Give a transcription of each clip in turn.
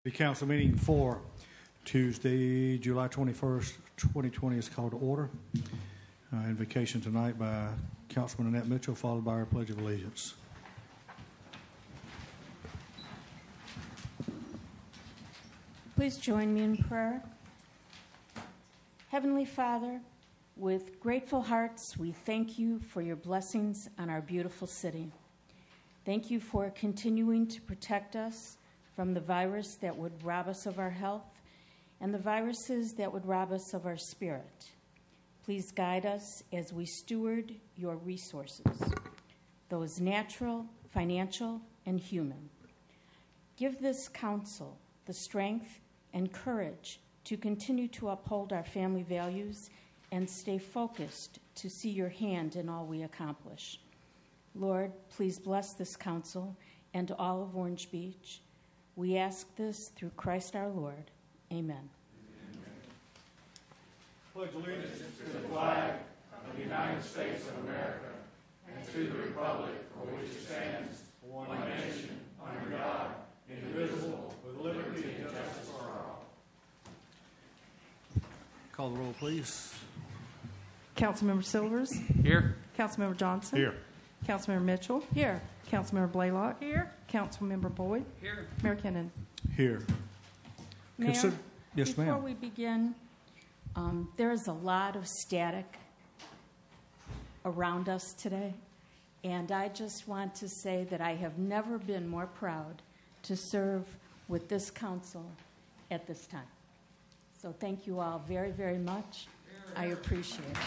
The council meeting for Tuesday, July 21st, 2020 is called to order. Invocation tonight by Councilman Annette Mitchell, followed by our Pledge of Allegiance. Please join me in prayer. Heavenly Father, with grateful hearts, we thank you for your blessings on our beautiful city. Thank you for continuing to protect us from the virus that would rob us of our health and the viruses that would rob us of our spirit. Please guide us as we steward your resources, those natural, financial, and human. Give this council the strength and courage to continue to uphold our family values and stay focused to see your hand in all we accomplish. Lord, please bless this council and all of Orange Beach. We ask this through Christ our Lord. Amen. Pledge allegiance to the flag of the United States of America and to the republic for which it stands, one nation, under God, indivisible, with liberty and justice for all. Call the roll, please. Councilmember Silvers. Here. Councilmember Johnson. Here. Councilmember Mitchell. Here. Councilmember Blaylock. Here. Councilmember Boyd. Here. Mayor Kennan. Here. Mayor, yes, before ma'am. we begin, there is a lot of static around us today, and I just want to say that I have never been more proud to serve with this council at this time. So thank you all very, very much. I appreciate it.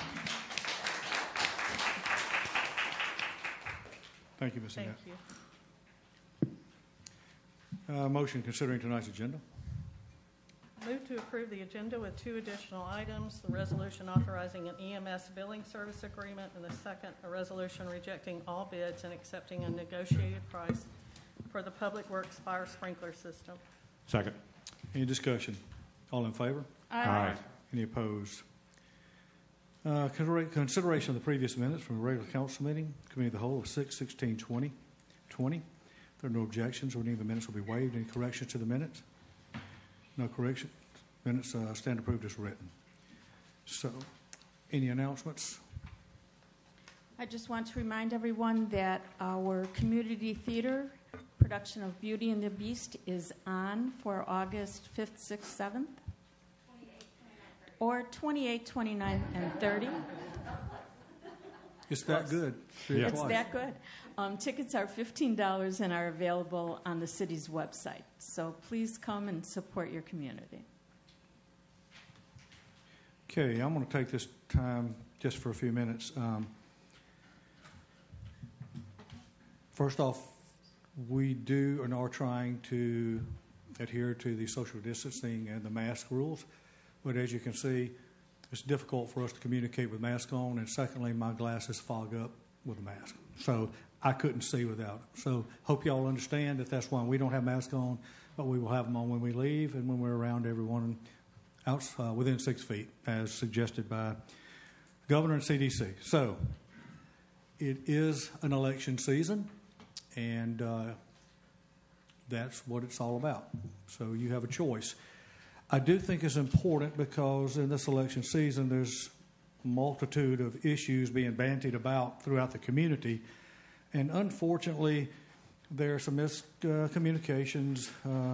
Thank you, Ms. Annette. Thank you. Motion considering tonight's agenda. Move to approve the agenda with two additional items, the resolution authorizing an EMS billing service agreement, and the second, a resolution rejecting all bids and accepting a negotiated price for the Public Works fire sprinkler system. Second. Any discussion? All in favor? Aye. Any opposed? Consideration of the previous minutes from the regular council meeting, committee of the whole of 6/16/2020. If there are no objections, or any of the minutes will be waived. Any corrections to the minutes? No correction. Minutes stand approved as written. So, any announcements? I just want to remind everyone that our community theater production of Beauty and the Beast is on for August 5th, 6th, 7th. or 28, 29, and 30. It's that good. It's that good. Tickets are $15 and are available on the city's website. So please come and support your community. Okay, I'm going to take this time just for a few minutes. First off, we do and are trying to adhere to the social distancing and the mask rules. But as you can see, it's difficult for us to communicate with masks on. And secondly, my glasses fog up with a mask. So I couldn't see without them. So hope y'all understand that that's why we don't have masks on, but we will have them on when we leave and when we're around everyone outside, within 6 feet, as suggested by Governor and CDC. So it is an election season, and that's what it's all about. So you have a choice. I do think it's important because in this election season, there's a multitude of issues being bandied about throughout the community. And unfortunately, there are some miscommunications,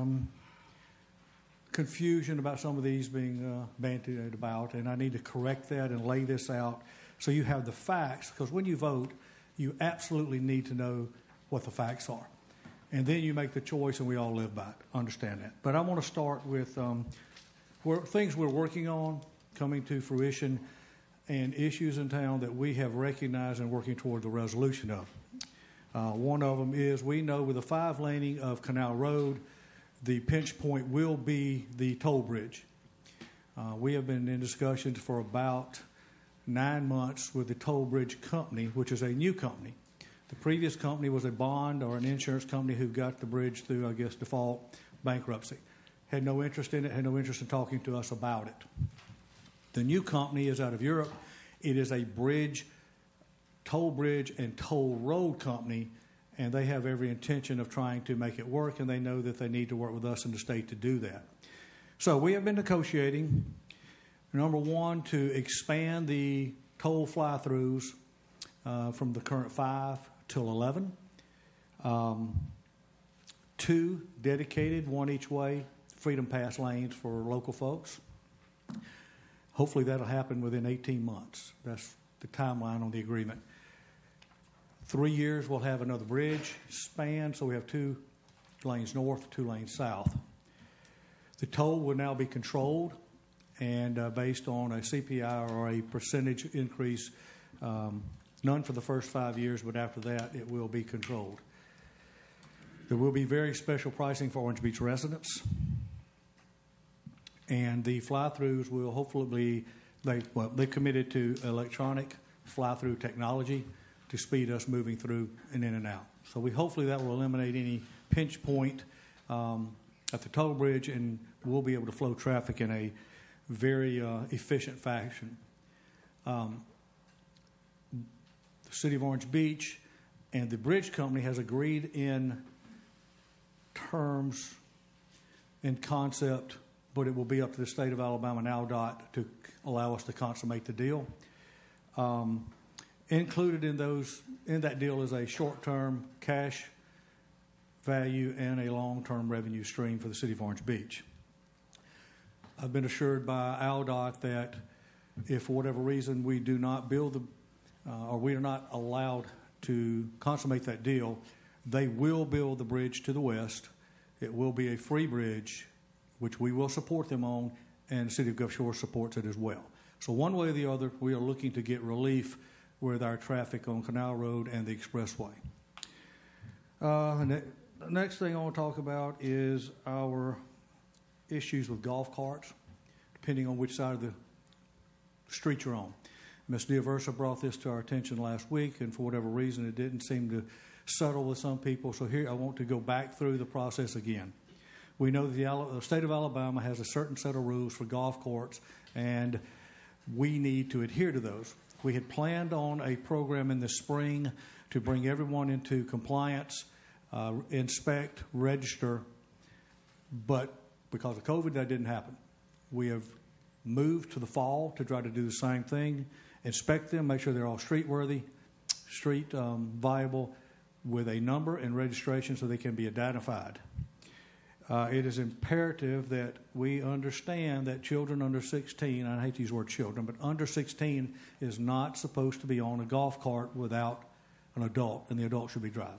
confusion about some of these being bandied about. And I need to correct that and lay this out so you have the facts. Because when you vote, you absolutely need to know what the facts are. And then you make the choice, and we all live by it. Understand that. But I want to start with things we're working on, coming to fruition, and issues in town that we have recognized and working toward the resolution of. One of them is we know with the 5-laning of Canal Road, the pinch point will be the toll bridge. We have been in discussions for about 9 months with the toll bridge company, which is a new company. The previous company was a bond or an insurance company who got the bridge through, I guess, default bankruptcy. Had no interest in it, had no interest in talking to us about it. The new company is out of Europe. It is a toll bridge and toll road company, and they have every intention of trying to make it work, and they know that they need to work with us in the state to do that. So we have been negotiating, number one, to expand the toll fly-throughs from the current 5 till 11. 2 dedicated, one each way, Freedom Pass lanes for local folks. Hopefully that'll happen within 18 months. That's the timeline on the agreement. 3 years, we'll have another bridge span, so we have 2 lanes north, 2 lanes south. The toll will now be controlled and based on a CPI or a percentage increase, none for the first 5 years, but after that it will be controlled. There will be very special pricing for Orange Beach residents, and the fly-throughs will hopefully be, they committed to electronic fly-through technology to speed us moving through and in and out. So hopefully that will eliminate any pinch point at the toll bridge, and we'll be able to flow traffic in a very efficient fashion. The City of Orange Beach and the bridge company has agreed in terms and concept, but it will be up to the state of Alabama and ALDOT to allow us to consummate the deal. Included in that deal is a short-term cash value and a long-term revenue stream for the City of Orange Beach. I've been assured by ALDOT that if for whatever reason we do not build or we are not allowed to consummate that deal, they will build the bridge to the west. It will be a free bridge, which we will support them on, and the City of Gulf Shores supports it as well. So one way or the other, we are looking to get relief with our traffic on Canal Road and the expressway. The next thing I want to talk about is our issues with golf carts, depending on which side of the street you're on. Ms. D'Aversa brought this to our attention last week, and for whatever reason, it didn't seem to settle with some people. So here I want to go back through the process again. We know that the state of Alabama has a certain set of rules for golf carts, and we need to adhere to those. We had planned on a program in the spring to bring everyone into compliance, inspect, register, but because of COVID, that didn't happen. We have moved to the fall to try to do the same thing, inspect them, make sure they're all street worthy, street viable, with a number and registration so they can be identified. It is imperative that we understand that children under 16, I hate to use the word children, but under 16 is not supposed to be on a golf cart without an adult, and the adult should be driving.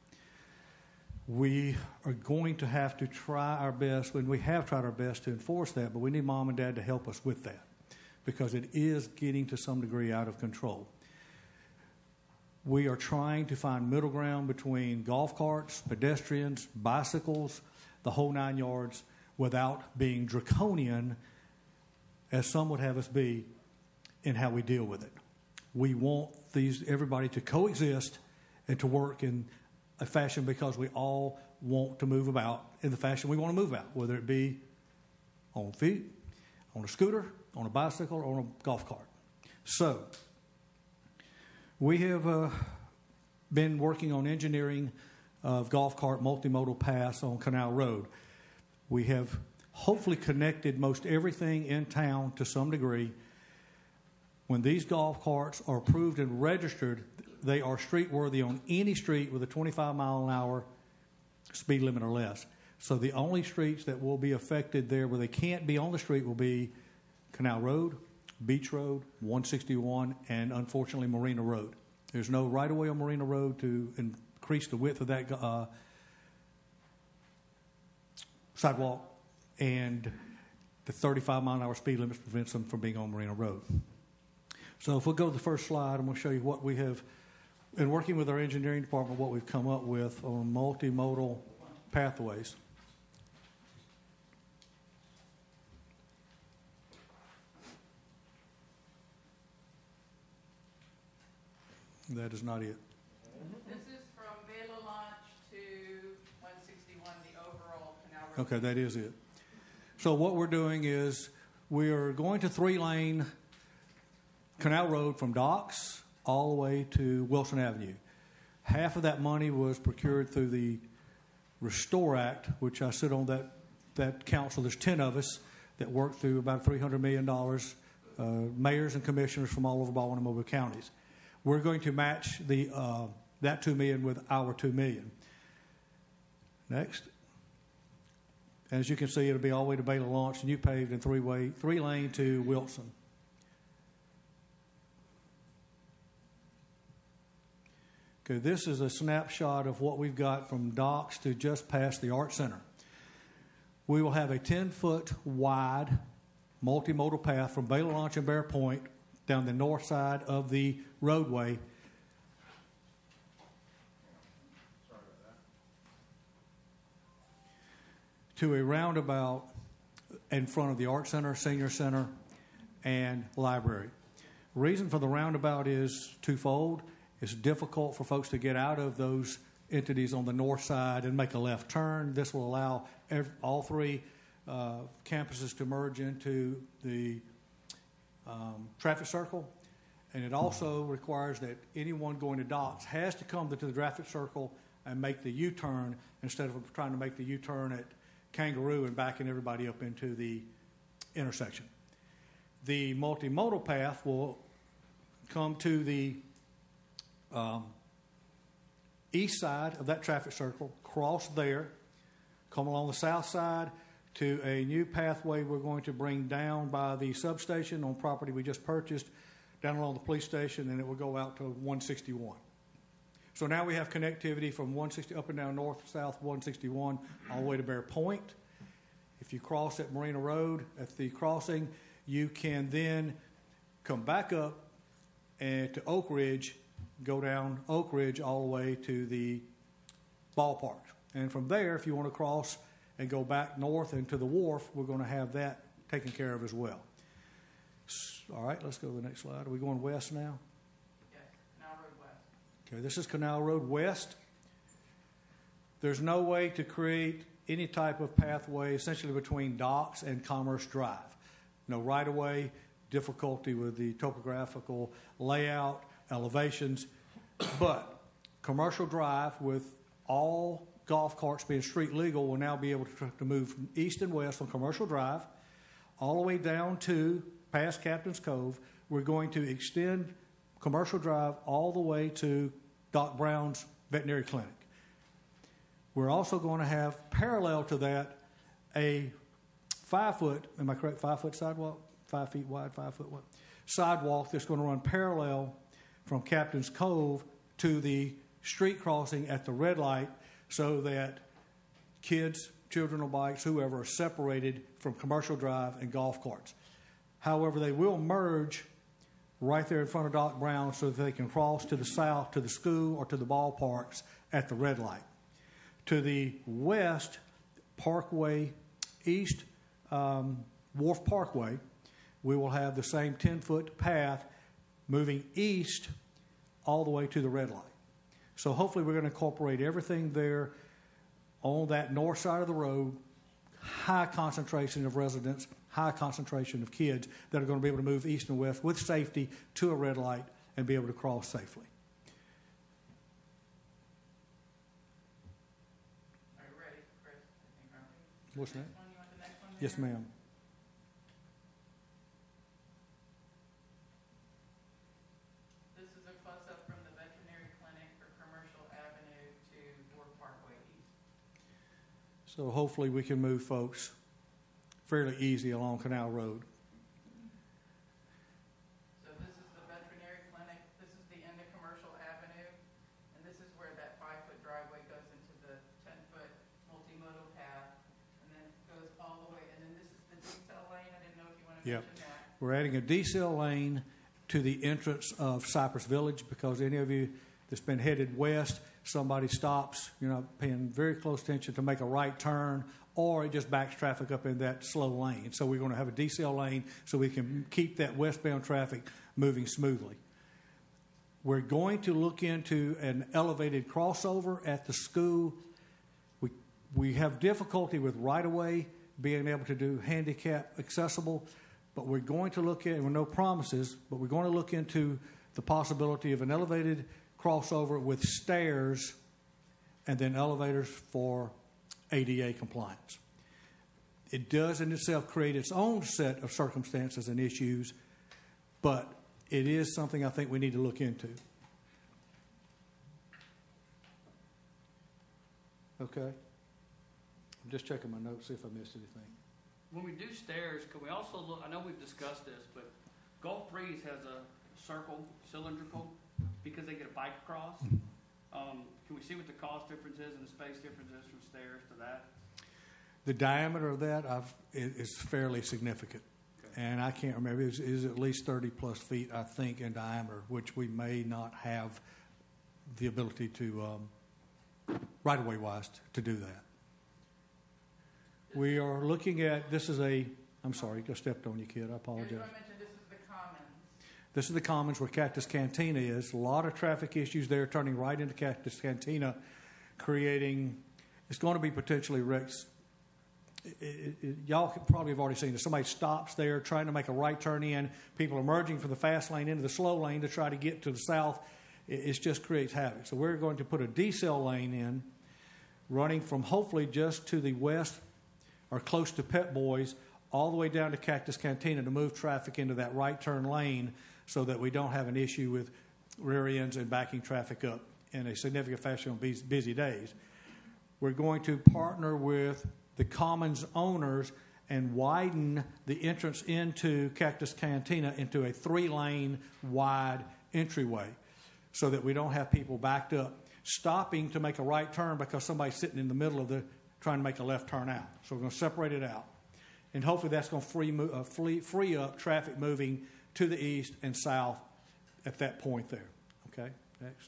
We are going to have to try our best, and we have tried our best to enforce that, but we need mom and dad to help us with that because it is getting to some degree out of control. We are trying to find middle ground between golf carts, pedestrians, bicycles, the whole 9 yards, without being draconian, as some would have us be, in how we deal with it. We want everybody to coexist and to work in a fashion because we all want to move about in the fashion we want to move out, whether it be on feet, on a scooter, on a bicycle, or on a golf cart. So, we have been working on engineering of golf cart multimodal paths on Canal Road. We have hopefully connected most everything in town to some degree. When these golf carts are approved and registered, they are street worthy on any street with a 25 mile an hour speed limit or less. So the only streets that will be affected there where they can't be on the street will be Canal Road, Beach Road, 161, and unfortunately Marina Road. There's no right-of-way on Marina Road to increase the width of that sidewalk, and the 35 mile an hour speed limit prevents them from being on Marina Road. So if we'll go to the first slide, I'm going to show you what we have, in working with our engineering department, what we've come up with on multimodal pathways. That is not it. This is from Vela Launch to 161, the overall Canal Road. Okay, that is it. So what we're doing is we are going to 3-lane Canal Road from Docks all the way to Wilson Avenue. Half of that money was procured through the Restore Act, which I sit on that council. There's 10 of us that work through about $300 million, mayors and commissioners from all over Baldwin and Mobile counties. We're going to match that $2 million with our $2 million. Next. As you can see, it'll be all the way to Baylor Launch, new paved and three-lane to Wilson. Okay, this is a snapshot of what we've got from docks to just past the Art Center. We will have a 10-foot wide multimodal path from Baylor Launch and Bear Point down the north side of the roadway. To a roundabout in front of the Art Center, Senior Center, and Library. Reason for the roundabout is twofold. It's difficult for folks to get out of those entities on the north side and make a left turn. This will allow all three campuses to merge into the traffic circle. And it also requires that anyone going to docks has to come to the traffic circle and make the U-turn instead of trying to make the U-turn at Kangaroo and backing everybody up into the intersection. The multimodal path will come to the east side of that traffic circle, cross there, come along the south side to a new pathway we're going to bring down by the substation on property we just purchased, down along the police station, and it will go out to 161. So now we have connectivity from 160 up and down north, south 161 all the way to Bear Point. If you cross at Marina Road at the crossing, you can then come back up and to Oak Ridge, go down Oak Ridge all the way to the ballpark. And from there, if you want to cross and go back north into the wharf, we're going to have that taken care of as well. All right, let's go to the next slide. Are we going west now? Okay, this is Canal Road West. There's no way to create any type of pathway essentially between docks and Commerce Drive. No right-of-way, difficulty with the topographical layout, elevations, but Commercial Drive with all golf carts being street legal will now be able to move from east and west on Commercial Drive all the way down to past Captain's Cove. We're going to extend Commercial Drive all the way to Doc Brown's veterinary clinic. We're also going to have parallel to that a 5-foot, am I correct, 5-foot sidewalk? 5 feet wide, 5 foot wide. Sidewalk that's going to run parallel from Captain's Cove to the street crossing at the red light so that kids, children on bikes, whoever, are separated from Commercial Drive and golf carts. However, they will merge right there in front of Doc Brown so that they can cross to the south to the school or to the ballparks at the red light. To the west, Parkway East, Wharf Parkway, we will have the same 10-foot path moving east all the way to the red light. So hopefully we're going to incorporate everything there on that north side of the road, high concentration of residents, high concentration of kids that are going to be able to move east and west with safety to a red light and be able to cross safely. Are you ready, Chris? I think, aren't we? What's that? Next one, you want the next one? Yes, Mary? ma'am. This is a close-up from the veterinary clinic for Commercial Avenue to Ward Parkway East. So hopefully we can move folks fairly easy along Canal Road. So this is the veterinary clinic, this is the end of Commercial Avenue, and this is where that 5-foot driveway goes into the 10-foot multimodal path, and then goes all the way, and then this is the decel lane. I didn't know if you want to Yep. mention that. We're adding a decel lane to the entrance of Cypress Village because any of you that's been headed west, somebody stops, you're not paying very close attention to make a right turn, or it just backs traffic up in that slow lane. So we're going to have a decel lane so we can keep that westbound traffic moving smoothly. We're going to look into an elevated crossover at the school. We have difficulty with right-of-way being able to do handicap accessible, but we're going to look at, and no promises, but we're going to look into the possibility of an elevated crossover with stairs and then elevators for ADA compliance. It does in itself create its own set of circumstances and issues, but it is something I think we need to look into. Okay. I'm just checking my notes, see if I missed anything. When we do stairs, could we also look, I know we've discussed this, but Gulf Breeze has a circle, cylindrical, because they get a bike across. Can we see what the cost difference is and the space difference is from stairs to that? The diameter of that is fairly significant. Okay. And I can't remember, it is at least 30 plus feet, I think, in diameter, which we may not have the ability to, right-of-way wise, to do that. We are looking at, this is I'm sorry, I stepped on you, kid, I apologize. Here's what I mentioned, this is the commons. This is the commons where Cactus Cantina is. A lot of traffic issues there, turning right into Cactus Cantina, creating, it's going to be potentially wrecks. Y'all probably have already seen this. Somebody stops there trying to make a right turn in. People emerging from the fast lane into the slow lane to try to get to the south. It just creates havoc. So we're going to put a decel lane in, running from hopefully just to the west or close to Pep Boys, all the way down to Cactus Cantina to move traffic into that right turn lane so that we don't have an issue with rear ends and backing traffic up in a significant fashion on busy days. We're going to partner with the commons owners and widen the entrance into Cactus Cantina into a 3-lane wide entryway so that we don't have people backed up stopping to make a right turn because somebody's sitting in the middle of trying to make a left turn out. So we're going to separate it out. And hopefully that's going to free up traffic moving to the east and south at that point there. Okay, next.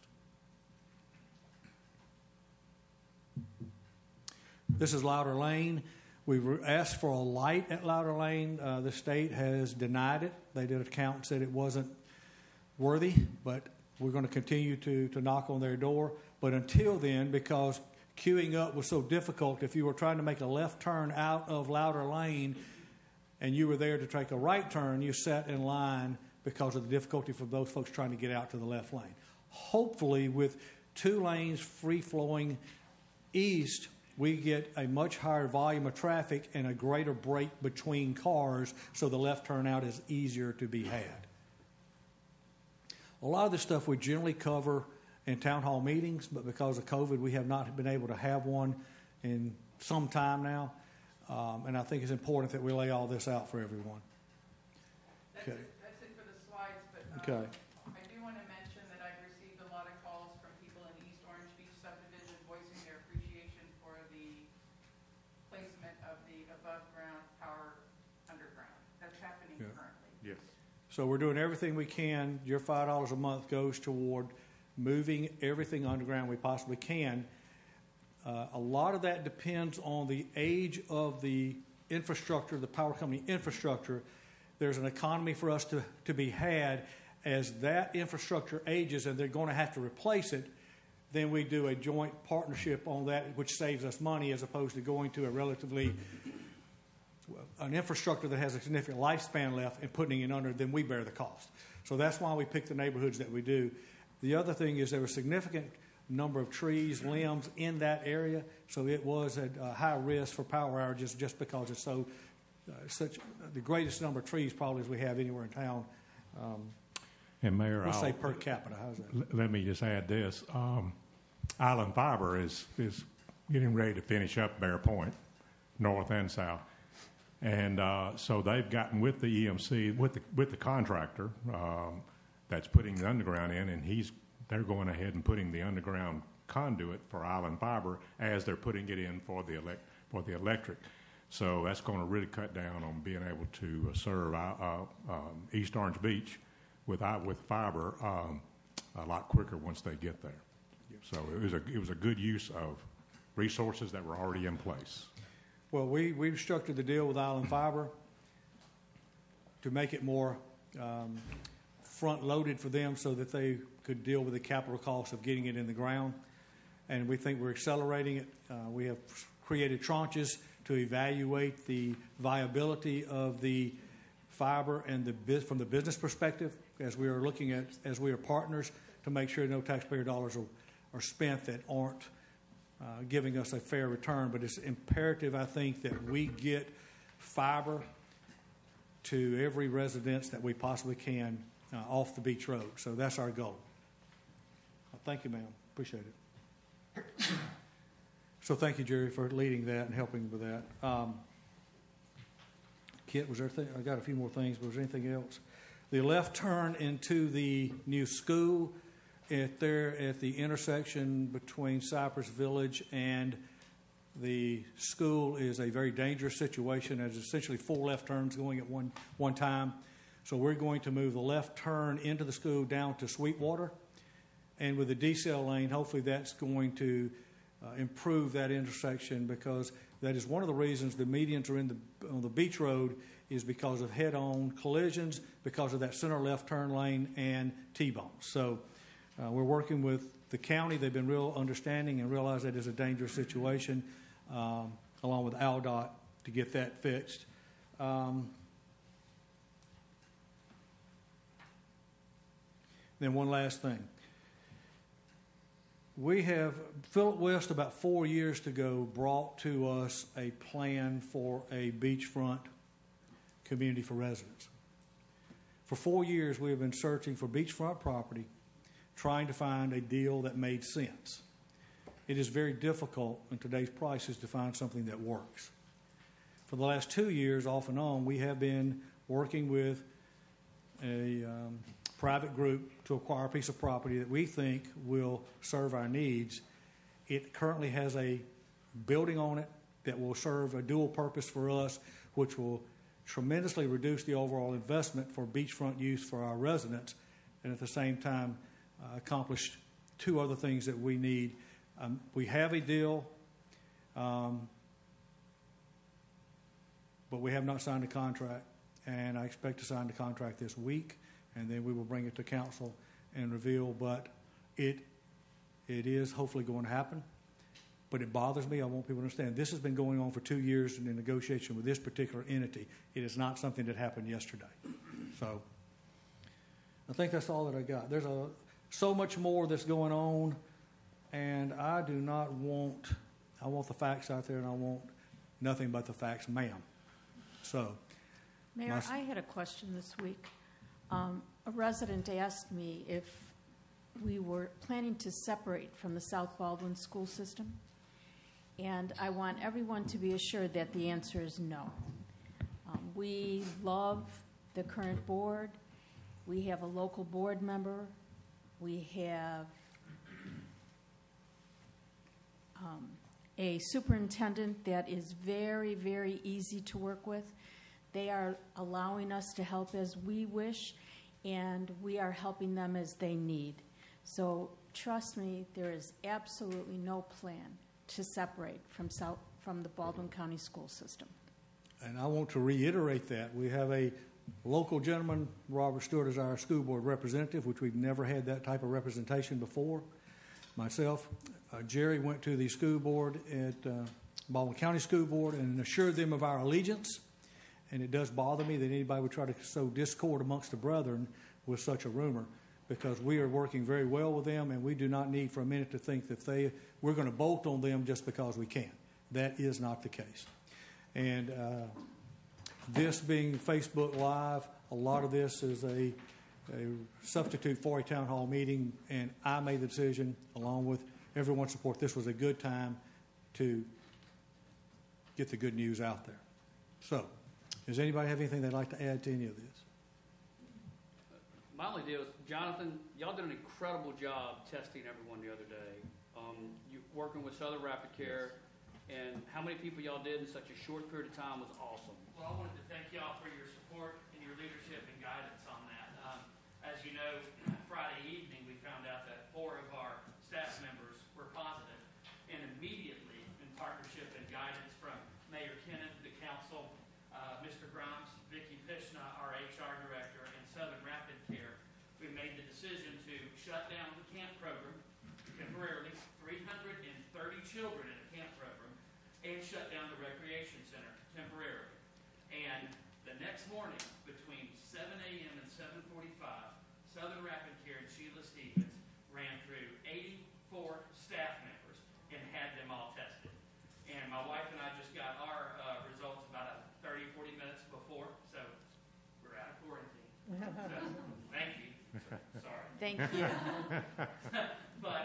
This is Louder Lane. We've asked for a light at Louder Lane. The state has denied it. They did a count and said it wasn't worthy, but we're going to continue to knock on their door. But until then, because queuing up was so difficult, if you were trying to make a left turn out of Louder Lane and you were there to take a right turn, you sat in line because of the difficulty for those folks trying to get out to the left lane. Hopefully, with 2 lanes free-flowing east, we get a much higher volume of traffic and a greater break between cars so the left turn out is easier to be had. A lot of this stuff we generally cover in town hall meetings, but because of COVID, we have not been able to have one in some time now. And I think it's important that we lay all this out for everyone. Okay. That's it for the slides, but Okay. I do want to mention that I've received a lot of calls from people in East Orange Beach subdivision voicing their appreciation for the placement of the above-ground power underground. That's happening currently. Yes. So we're doing everything we can. Your $5 a month goes toward moving everything underground we possibly can. A lot of that depends on the age of the infrastructure, the power company infrastructure. There's an economy for us to be had as that infrastructure ages and they're going to have to replace it. Then we do a joint partnership on that, which saves us money as opposed to going to an infrastructure that has a significant lifespan left and putting it under, then we bear the cost. So that's why we pick the neighborhoods that we do. The other thing is there was a significant number of trees, limbs in that area, so it was at high risk for power outages just because it's such the greatest number of trees probably as we have anywhere in town. And Mayor, Let's say per capita. How's that? Let me just add this. Island Fiber is getting ready to finish up Bear Point, north and south. And so they've gotten with the EMC, with the contractor that's putting the underground in, and they're going ahead and putting the underground conduit for Island Fiber as they're putting it in for the electric. So that's going to really cut down on being able to serve East Orange Beach with fiber a lot quicker once they get there. So it was a good use of resources that were already in place. Well, we've structured the deal with Island Fiber to make it more front-loaded for them so that they could deal with the capital cost of getting it in the ground. And we think we're accelerating it. We have created tranches to evaluate the viability of the fiber and from the business perspective as we are looking at, as we are partners, to make sure no taxpayer dollars are spent that aren't giving us a fair return. But it's imperative, I think, that we get fiber to every residence that we possibly can off the beach road. So that's our goal. Thank you, ma'am. Appreciate it. So thank you, Jerry, for leading that and helping with that. Kit, was there I got a few more things, but was there anything else? The left turn into the new school at the intersection between Cypress Village and the school is a very dangerous situation. There's essentially 4 left turns going at one time. So we're going to move the left turn into the school down to Sweetwater. And with the decel lane, hopefully that's going to improve that intersection, because that is one of the reasons the medians are on the beach road is because of head-on collisions, because of that center left turn lane and T-bones. So we're working with the county. They've been real understanding and realize that is a dangerous situation, along with ALDOT, to get that fixed. Then one last thing. We have, Philip West, about 4 years ago, brought to us a plan for a beachfront community for residents. For 4 years, we have been searching for beachfront property, trying to find a deal that made sense. It is very difficult in today's prices to find something that works. For the last 2 years, off and on, we have been working with a private group to acquire a piece of property that we think will serve our needs. It currently has a building on it that will serve a dual purpose for us, which will tremendously reduce the overall investment for beachfront use for our residents, and at the same time accomplish 2 other things that we need. We have a deal, but we have not signed a contract, and I expect to sign the contract this week, and then we will bring it to council and reveal. But it is hopefully going to happen. But it bothers me. I want people to understand this has been going on for 2 years in the negotiation with this particular entity. It is not something that happened yesterday. So I think that's all that I got. There's so much more that's going on, and I do not want. I want the facts out there, and I want nothing but the facts, ma'am. So, Mayor, I had a question this week. A resident asked me if we were planning to separate from the South Baldwin school system, and I want everyone to be assured that the answer is no. We love the current board. We have a local board member. We have a superintendent that is very, very easy to work with. They are allowing us to help as we wish, and we are helping them as they need. So trust me, there is absolutely no plan to separate from the Baldwin County school system. And I want to reiterate that. We have a local gentleman, Robert Stewart, as our school board representative, which we've never had that type of representation before. Myself, Jerry went to the school board at Baldwin County School Board and assured them of our allegiance. And it does bother me that anybody would try to sow discord amongst the brethren with such a rumor, because we are working very well with them, and we do not need for a minute to think that we're going to bolt on them just because we can. That is not the case. And this being Facebook Live, a lot of this is a substitute for a town hall meeting, and I made the decision, along with everyone's support, this was a good time to get the good news out there. So, does anybody have anything they'd like to add to any of this? My only deal is, Jonathan, y'all did an incredible job testing everyone the other day. You working with Southern Rapid Care, and how many people y'all did in such a short period of time was awesome. Well, I wanted to thank y'all for your support and your leadership and guidance on that. As you know, Friday evening we found out that 4 of our staff members were positive, and immediately, in partnership and guidance from Mayor Kennan, the council, Mr. Grimes, Vicki Pishna, our HR director, and Southern Rapid Care, we made the decision to shut down the camp program temporarily, 330 children in a camp program, and shut down the recreation center temporarily. And the next morning, between 7 a.m. and 7:45, Southern Rapid Care and Sheila Stevens Thank you. Sorry. Thank you. But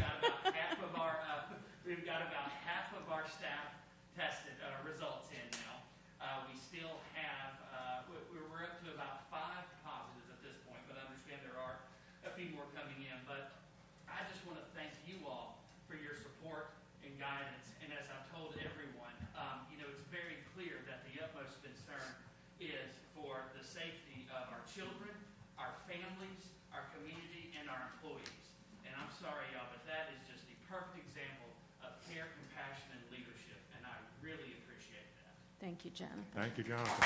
we've got about half of our staff tested results in now. We still have we're up to about 5 positives at this point, but I understand there are a few more coming in. But I just want to thank you all for your support and guidance. And as I've told everyone, it's very clear that the utmost concern is for the safety of our children, our families, our community, and our employees. And I'm sorry, y'all, but that is just the perfect example of care, compassion, and leadership, and I really appreciate that. Thank you, Jonathan. Thank you, Jonathan.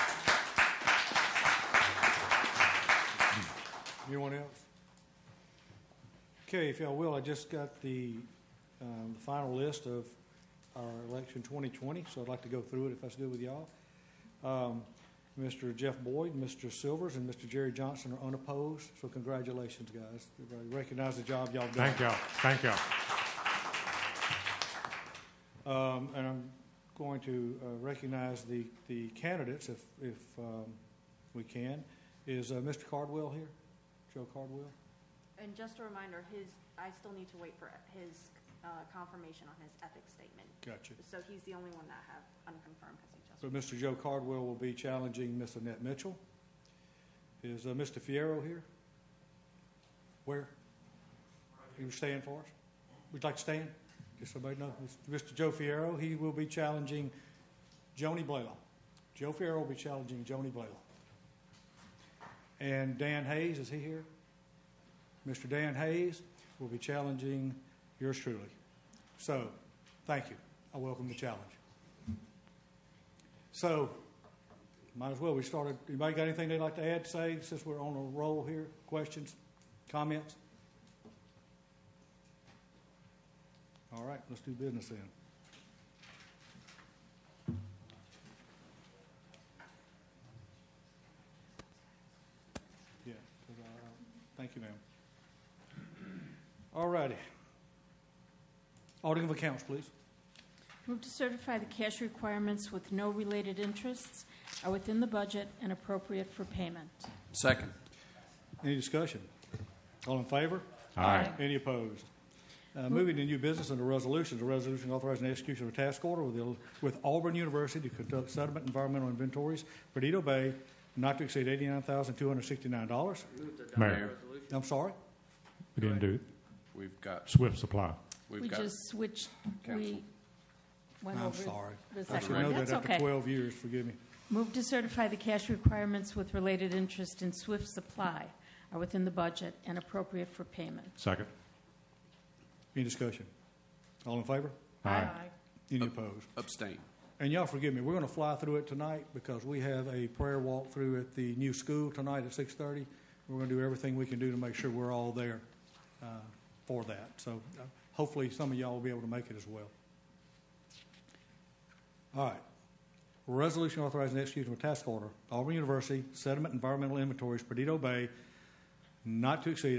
Anyone else? Okay, if y'all will, I just got the final list of our election 2020, so I'd like to go through it if that's good with y'all. Mr. Jeff Boyd, Mr. Silvers, and Mr. Jerry Johnson are unopposed, so congratulations, guys. Everybody recognize the job y'all done. Thank y'all. Thank y'all. And I'm going to recognize the candidates, if we can. Is Mr. Cardwell here? Joe Cardwell? And just a reminder, I still need to wait for his confirmation on his ethics statement. Gotcha. So he's the only one that I have unconfirmed because he just. So Mr. Joe Cardwell will be challenging Miss Annette Mitchell. Is Mr. Fierro here? Where? You stand for us? Would you like to stand? Just somebody know. Mr. Joe Fierro, he will be challenging Joni Blaylock. Joe Fierro will be challenging Joni Blaylock. And Dan Hayes, is he here? Mr. Dan Hayes will be challenging yours truly. So, thank you. I welcome the challenge. So, might as well. We started. Anybody got anything they'd like to add, say, since we're on a roll here? Questions? Comments? All right, let's do business then. Yeah. Thank you, ma'am. All righty. Auditing of accounts, please. Move to certify the cash requirements with no related interests are within the budget and appropriate for payment. Second. Any discussion? All in favor? Aye. Any opposed? Moving to new business under resolutions, a resolution authorizing the execution of a task order with Auburn University to conduct sediment environmental inventories, Perdido Bay, not to exceed $89,269. Move to adopt Mayor. the resolution. I'm sorry? We didn't do it. We've got. Swift Supply. We just switched. We went I'm over sorry. the I second should one. know that That's after okay. 12 years. Forgive me. Move to certify the cash requirements with related interest in Swift Supply are within the budget and appropriate for payment. Second. Any discussion? All in favor? Aye. Any opposed? Abstain. And y'all forgive me, we're going to fly through it tonight because we have a prayer walkthrough at the new school tonight at 6:30. We're going to do everything we can do to make sure we're all there for that. So hopefully some of y'all will be able to make it as well. All right. Resolution authorizing the execution of a task order. Auburn University Sediment Environmental Inventories, Perdido Bay, not to exceed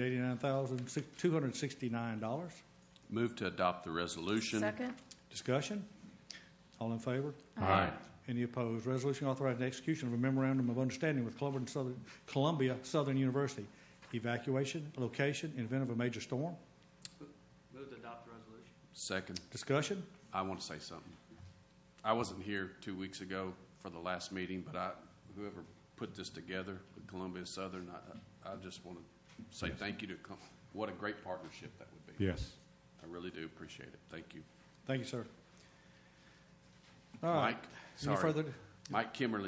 $89,269. Move to adopt the resolution. Second. Discussion? All in favor? Aye. Any opposed? Resolution authorizing the execution of a memorandum of understanding with Columbia Southern University. Evacuation, location, and event of a major storm. Move to adopt the resolution. Second. Discussion? I want to say something. I wasn't here 2 weeks ago for the last meeting, but whoever put this together with Columbia Southern, I just want to say thank you to what a great partnership that would be. Yes. I really do appreciate it. Thank you. Thank you, sir. All right. Mike, Any sorry. further? Mike Kimmerly.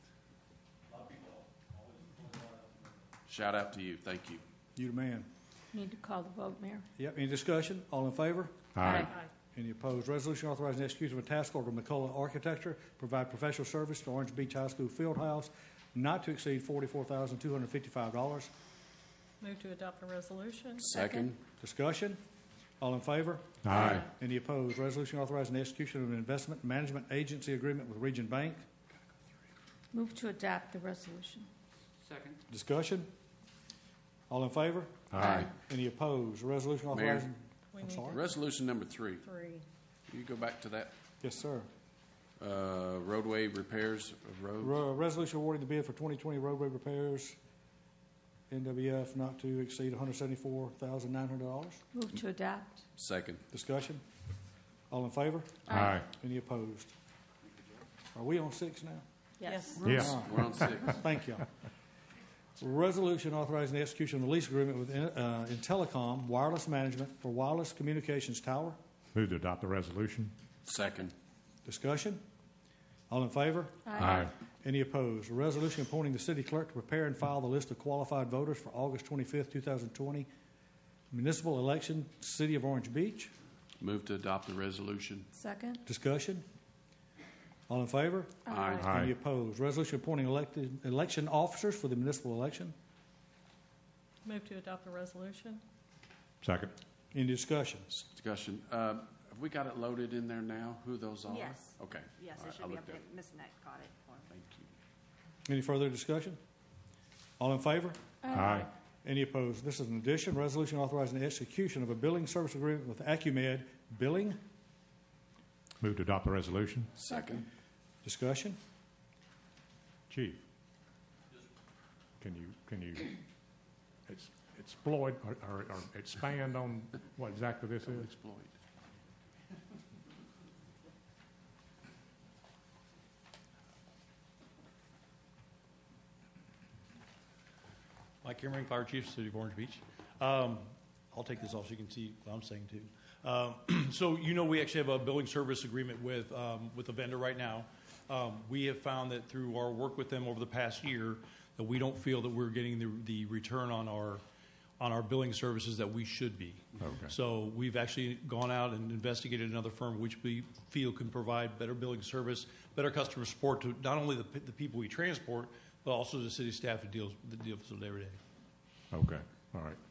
Shout out to you. Thank you. You the man. Need to call the vote, Mayor. Yep. Any discussion? All in favor? Aye. Any opposed? Resolution authorizing the execution of a task order with McCullough Architecture, provide professional service to Orange Beach High School Field House, not to exceed $44,255. Move to adopt the resolution. Second. Discussion? All in favor? Aye. Any opposed? Resolution authorizing the execution of an investment management agency agreement with Region Bank. Move to adopt the resolution. Second. Discussion? All in favor? Aye. Any opposed? Resolution authorizing... We I'm need sorry? Resolution number 3. 3. You go back to that. Yes, sir. Roadway repairs of roads. Resolution awarding the bid for 2020 roadway repairs NWF not to exceed $174,900. Move to adopt. Second. Discussion? All in favor? Aye. Any opposed? Are we on 6 now? Yes. Yeah. All right. We're on 6. Thank you. Resolution authorizing the execution of the lease agreement with Intellicom Wireless Management for wireless communications tower. Move to adopt the resolution. Second. Discussion? All in favor? Aye. Any opposed? A resolution appointing the city clerk to prepare and file the list of qualified voters for August 25th, 2020 municipal election, City of Orange Beach. Move to adopt the resolution. Second. Discussion? All in favor? Aye. Aye. Any opposed? Resolution appointing election officers for the municipal election. Move to adopt the resolution. Second. Any discussions? Discussion. Have we got it loaded in there now, who those are? Yes. Okay. Yes, All it right, should I be looked up at there. Ms. Knight caught it for me. Thank you. Any further discussion? All in favor? Aye. Any opposed? This is an addition. Resolution authorizing the execution of a billing service agreement with Acumed Billing. Move to adopt the resolution. Second. Discussion? Chief, can you exploit or expand on what exactly this is? Exploit. Mike Emery, Fire Chief, City of Orange Beach. I'll take this off so you can see what I'm saying too. So we actually have a billing service agreement with a vendor right now. We have found that through our work with them over the past year that we don't feel that we're getting the return on our billing services that we should be. Okay. So we've actually gone out and investigated another firm which we feel can provide better billing service, better customer support to not only the people we transport, but also the city staff that deals with it every day. Okay. All right.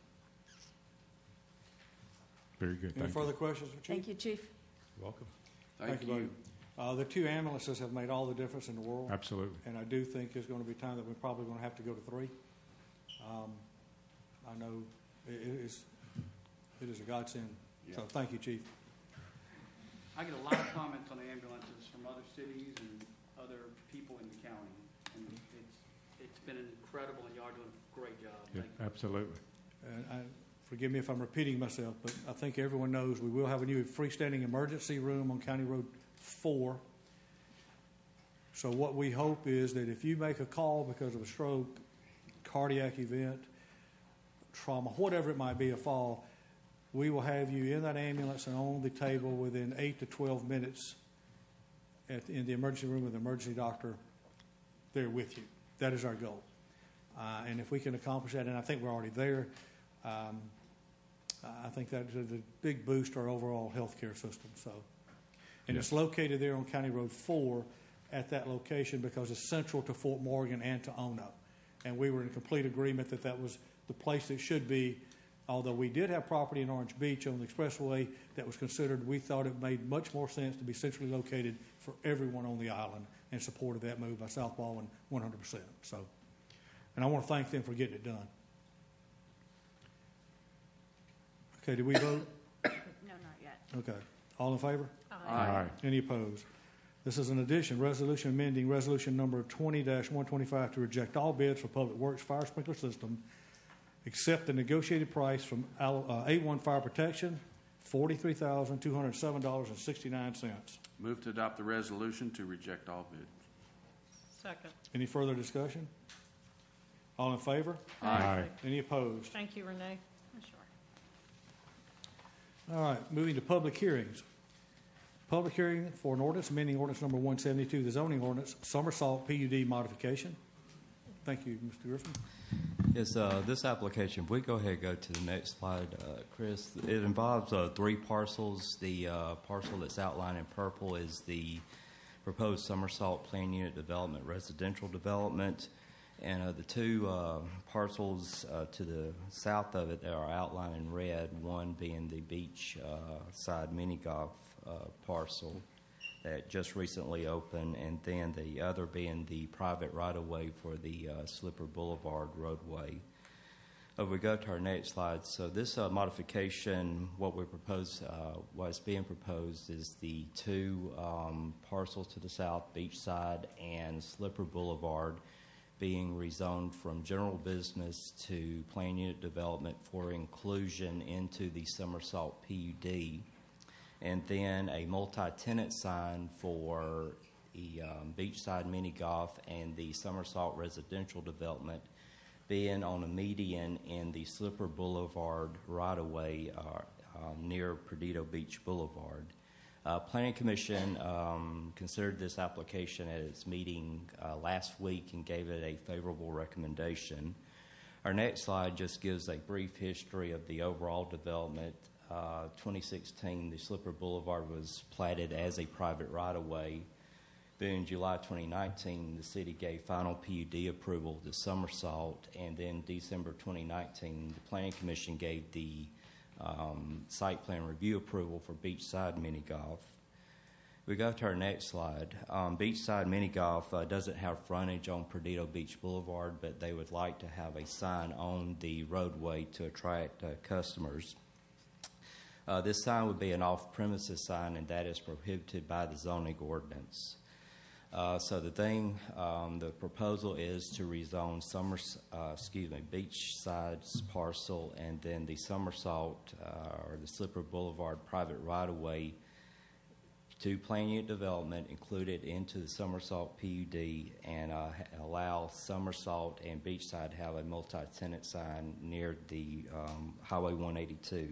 Very good. Any Thank further you. questions for Chief? Thank you, Chief. You're welcome. Thank buddy. you. The 2 ambulances have made all the difference in the world. Absolutely. And I do think there's going to be time that we're probably going to have to go to 3. I know it is a godsend. Yeah. So thank you, Chief. I get a lot of comments on the ambulances from other cities and other people in the county, and it's been incredible, and y'all are doing a great job. Yeah, Thank you. absolutely. And forgive me if I'm repeating myself, but I think everyone knows we will have a new freestanding emergency room on County Road 4. So what we hope is that if you make a call because of a stroke, cardiac event, trauma, whatever it might be, a fall, we will have you in that ambulance and on the table within 8 to 12 minutes in the emergency room with the emergency doctor there with you. That is our goal. And if we can accomplish that, and I think we're already there, I think that's a big boost to our overall healthcare system. So, and Yes. it's located there on County Road 4 at that location because it's central to Fort Morgan and to Ono. And we were in complete agreement that that was the place it should be. Although we did have property in Orange Beach on the expressway that was considered, we thought it made much more sense to be centrally located for everyone on the island, and supported that move by South Baldwin 100%. So, and I want to thank them for getting it done. Okay, did we vote? No, not yet. Okay. All in favor? Aye. Any opposed? This is an addition, resolution amending resolution number 20-125 to reject all bids for Public Works fire sprinkler system except the negotiated price from A1 Fire Protection, $43,207.69. Move to adopt the resolution to reject all bids. Second. Any further discussion? All in favor? Aye. Any opposed? Thank you, Renee. Sure. All right, moving to public hearings. Public hearing for an ordinance amending ordinance number 172, the zoning ordinance, Somersault PUD modification. Thank you, Mr. Griffin. Yes, this application, if we go ahead and go to the next slide, Chris, it involves 3 parcels. The parcel that's outlined in purple is the proposed Somersault Plan Unit Development Residential Development. And the 2 parcels to the south of it that are outlined in red, one being the beach side mini golf parcel that just recently opened, and then the other being the private right-of-way for the Slipper Boulevard roadway. If we go to our next slide, so this modification, what is being proposed is the 2 parcels to the south, Beachside and Slipper Boulevard. being rezoned from general business to plan unit development for inclusion into the Somersault PUD. And then a multi-tenant sign for the Beachside Mini Golf and the Somersault residential development being on a median in the Slipper Boulevard right-of-way near Perdido Beach Boulevard. Planning Commission considered this application at its meeting last week and gave it a favorable recommendation. Our next slide just gives a brief history of the overall development. 2016, the Slipper Boulevard was platted as a private right-of-way. Then in July 2019, the city gave final PUD approval to Somersault, and then December 2019, the Planning Commission gave the site plan review approval for Beachside Mini Golf. We go to our next slide. Beachside Mini Golf doesn't have frontage on Perdido Beach Boulevard, but they would like to have a sign on the roadway to attract customers. This sign would be an off-premises sign, and that is prohibited by the zoning ordinance. So the proposal is to rezone Beachside's parcel and then the Somersault or the Slipper Boulevard private right-of-way to plan unit development included into the Somersault PUD and allow Somersault and Beachside to have a multi-tenant sign near the Highway 182.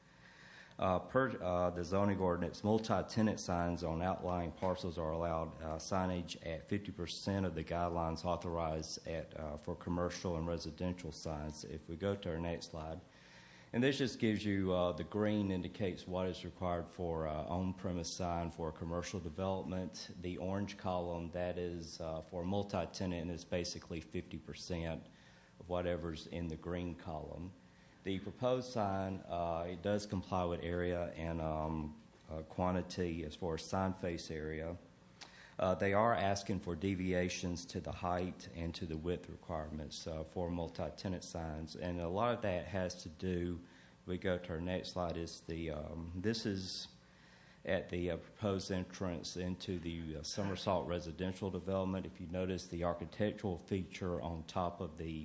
Per the zoning ordinance, multi-tenant signs on outlying parcels are allowed signage at 50% of the guidelines authorized for commercial and residential signs. If we go to our next slide, and this just gives you the green indicates what is required for on-premise sign for commercial development. The orange column, that is for multi-tenant, and it's basically 50% of whatever's in the green column. The proposed sign, it does comply with area and quantity as far as sign face area. They are asking for deviations to the height and to the width requirements for multi-tenant signs. And a lot of that has to do, we go to our next slide, is this is at the proposed entrance into the Somersault residential development. If you notice the architectural feature on top of the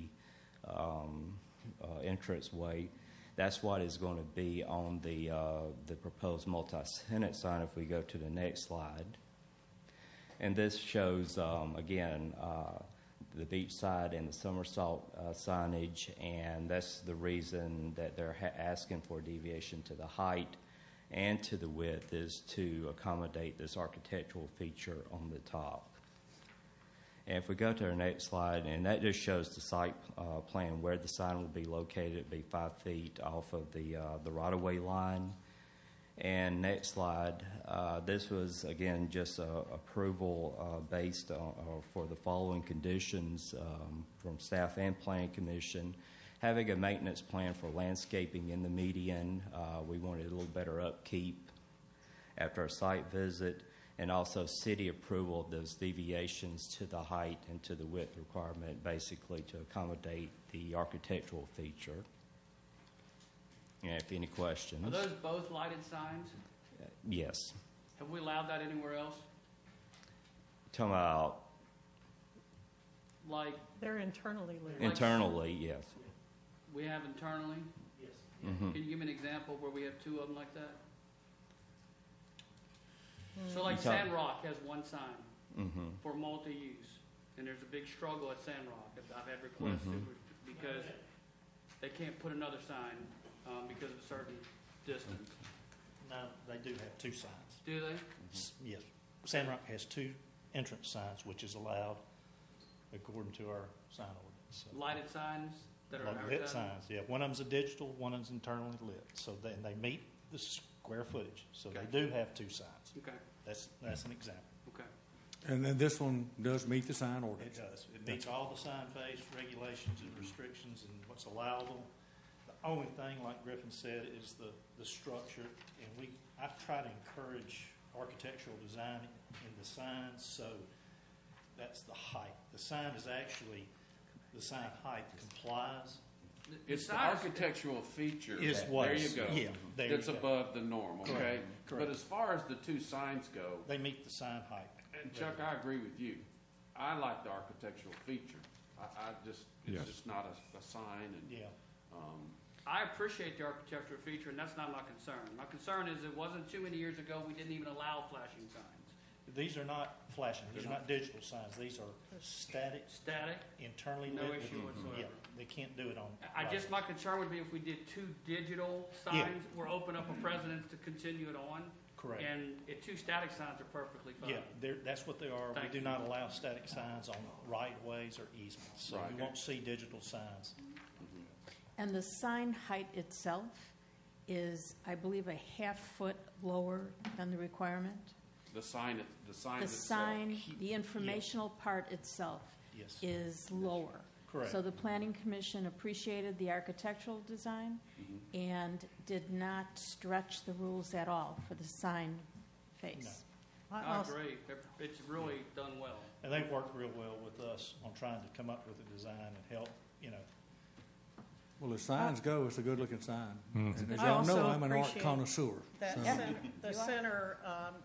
entranceway, that's what is going to be on the proposed multi-tenant sign if we go to the next slide. And this shows, again, the Beachside and the Somersault signage, and that's the reason that they're asking for deviation to the height and to the width is to accommodate this architectural feature on the top. And if we go to our next slide, and that just shows the site plan where the sign will be located. It'll be 5 feet off of the right-of-way line. And next slide, this was, again, just approval based on, for the following conditions from staff and planning commission. Having a maintenance plan for landscaping in the median. We wanted a little better upkeep after a site visit. And also city approval of those deviations to the height and to the width requirement, basically to accommodate the architectural feature. And if any questions. Are those both lighted signs? Yes. Have we allowed that anywhere else? Talking about Like They're internally lit. internally, yes. we have internally? Yes. Mm-hmm. Can you give me an example where we have 2 of them like that? So like You talk- Sandrock has one sign Mm-hmm. for multi-use, and there's a big struggle at Sandrock. I've had requests because they can't put another sign because of a certain distance. No, they do have 2 signs. Do they? Yes. Sandrock has 2 entrance signs, which is allowed according to our sign ordinance. So, Lighted signs that are lit advertised? signs, yeah. One of them's a digital, one of them's internally lit. So they meet the square footage. So Okay. they do have 2 signs. Okay, That's an example. okay. And then this one does meet the sign ordinance. It does. It meets all the sign face regulations and restrictions and what's allowable. The only thing, like Griffin said, is the structure. And I try to encourage architectural design in the signs, so that's the height. The sign is actually, the sign height complies. It's the size- architectural feature. Is what There you is- go. yeah, there you It's go. above the norm, okay? Correct, correct. But as far as the 2 signs go, They meet the sign height. and Chuck, I agree with you. I like the architectural feature. It's Yes. just not a sign, and Yeah. I appreciate the architectural feature, and that's not my concern. My concern is it wasn't too many years ago, we didn't even allow flashing signs. These are not flashing, these are not digital signs, these are static, Static, internally no lit. issue whatsoever. Yeah, they can't do it on. I just, my concern would be if we did 2 digital signs, we're open up a precedence to continue it on. Correct. And if 2 static signs are perfectly fine. Yeah, that's what they are. We Thank do you. not allow static signs on right-of-ways or easements, so Right. you won't see digital signs. And the sign height itself is, I believe, a half foot lower than the requirement? the sign The itself. sign, the informational part itself Yes, is lower. correct. So the Planning Commission appreciated the architectural design Mhm. and did not stretch the rules at all for the sign face. I agree. It's really done well. And they've worked real well with us on trying to come up with a design and help, Well, as signs go, it's a good-looking sign. Mhm. And as I y'all know, also I'm an art appreciate connoisseur. That so- the center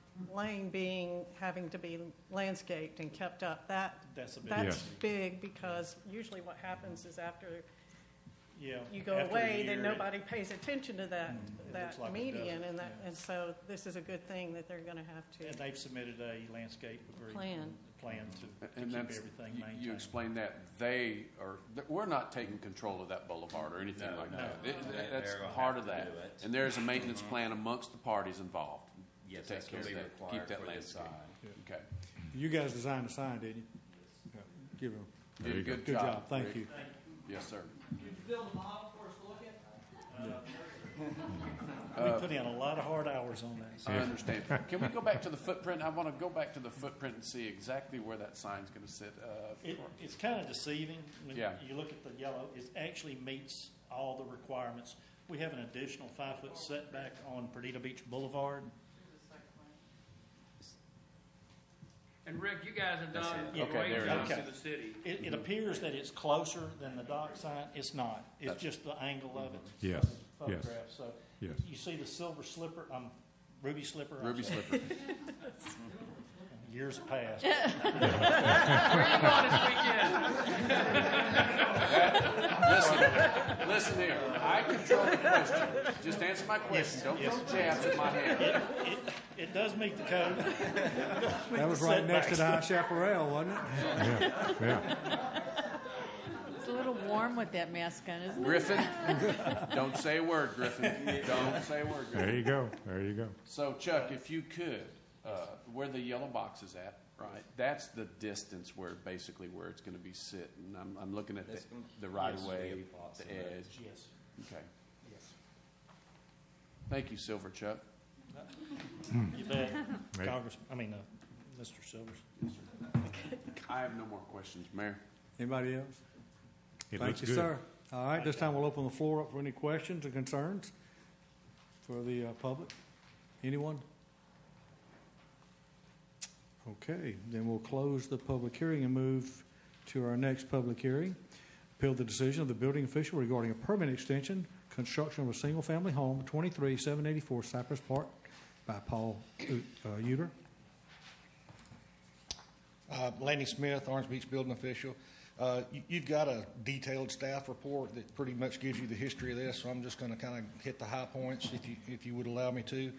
lane having to be landscaped and kept up, That's a big. that's Yes. big, because usually what happens is after Yeah. you go after a away, then year, nobody pays attention to that, It that looks like it median, doesn't, and yeah. so this is a good thing that they're gonna have And to they've submitted a landscape agreement. Plan to And keep that's, everything you maintained. explained that we're not taking control of that boulevard or anything like that. That's They're gonna part have of to that. do it. And there's a maintenance plan amongst the parties involved. Yes, to take that's care going to of be that, required keep that for this landscape. sign. Okay. You guys designed the sign, didn't you? Yeah. Give them There you go. Good good job. job. Thank Rick. you. Yes, sir. Did you build a model for us to look at? We put in a lot of hard hours on that. I understand. Can we go back to the footprint? I want to go back to the footprint and see exactly where that sign's going to sit. It's kind of deceiving. When Yeah. you look at the yellow, it actually meets all the requirements. We have an additional 5-foot setback on Perdita Beach Boulevard. And Rick, you guys have done it. a Okay, great there it job is. to the city. It appears that it's closer than the dock sign. It's not. It's That's- just the angle of it. Yes, yes. Photograph. So Yes. you see the silver slipper, ruby slipper. I'm Ruby sorry. slipper. Years have passed. Where are you going this weekend? Listen here. I control the question. Just answer my question. Don't yes. throw jabs at my head. It does meet the code. That was right next to the High Chaparral, wasn't it? Yeah, yeah. It's a little warm with that mask on, isn't it? Griffin, don't say a word, Griffin. Don't say a word, There Griffin. you go. There you go. So, Chuck, if you could, where the yellow box is at, right? That's the distance where it's going to be sitting. I'm looking at the right of way, the edge. Yes. Okay. Yes. Thank you, Silver Chuck. You bet. Right. Mr. Silvers. I have no more questions, Mayor. Anybody else? It Thank looks you, good. sir. All right, this time we'll open the floor up for any questions or concerns for the public. Anyone? Okay, then we'll close the public hearing and move to our next public hearing. Appeal the decision of the building official regarding a permit extension, construction of a single-family home, 23-784 Cypress Park by Paul Euler. Lanny Smith, Orange Beach building official. You've got a detailed staff report that pretty much gives you the history of this, so I'm just going to kind of hit the high points if you would allow me to.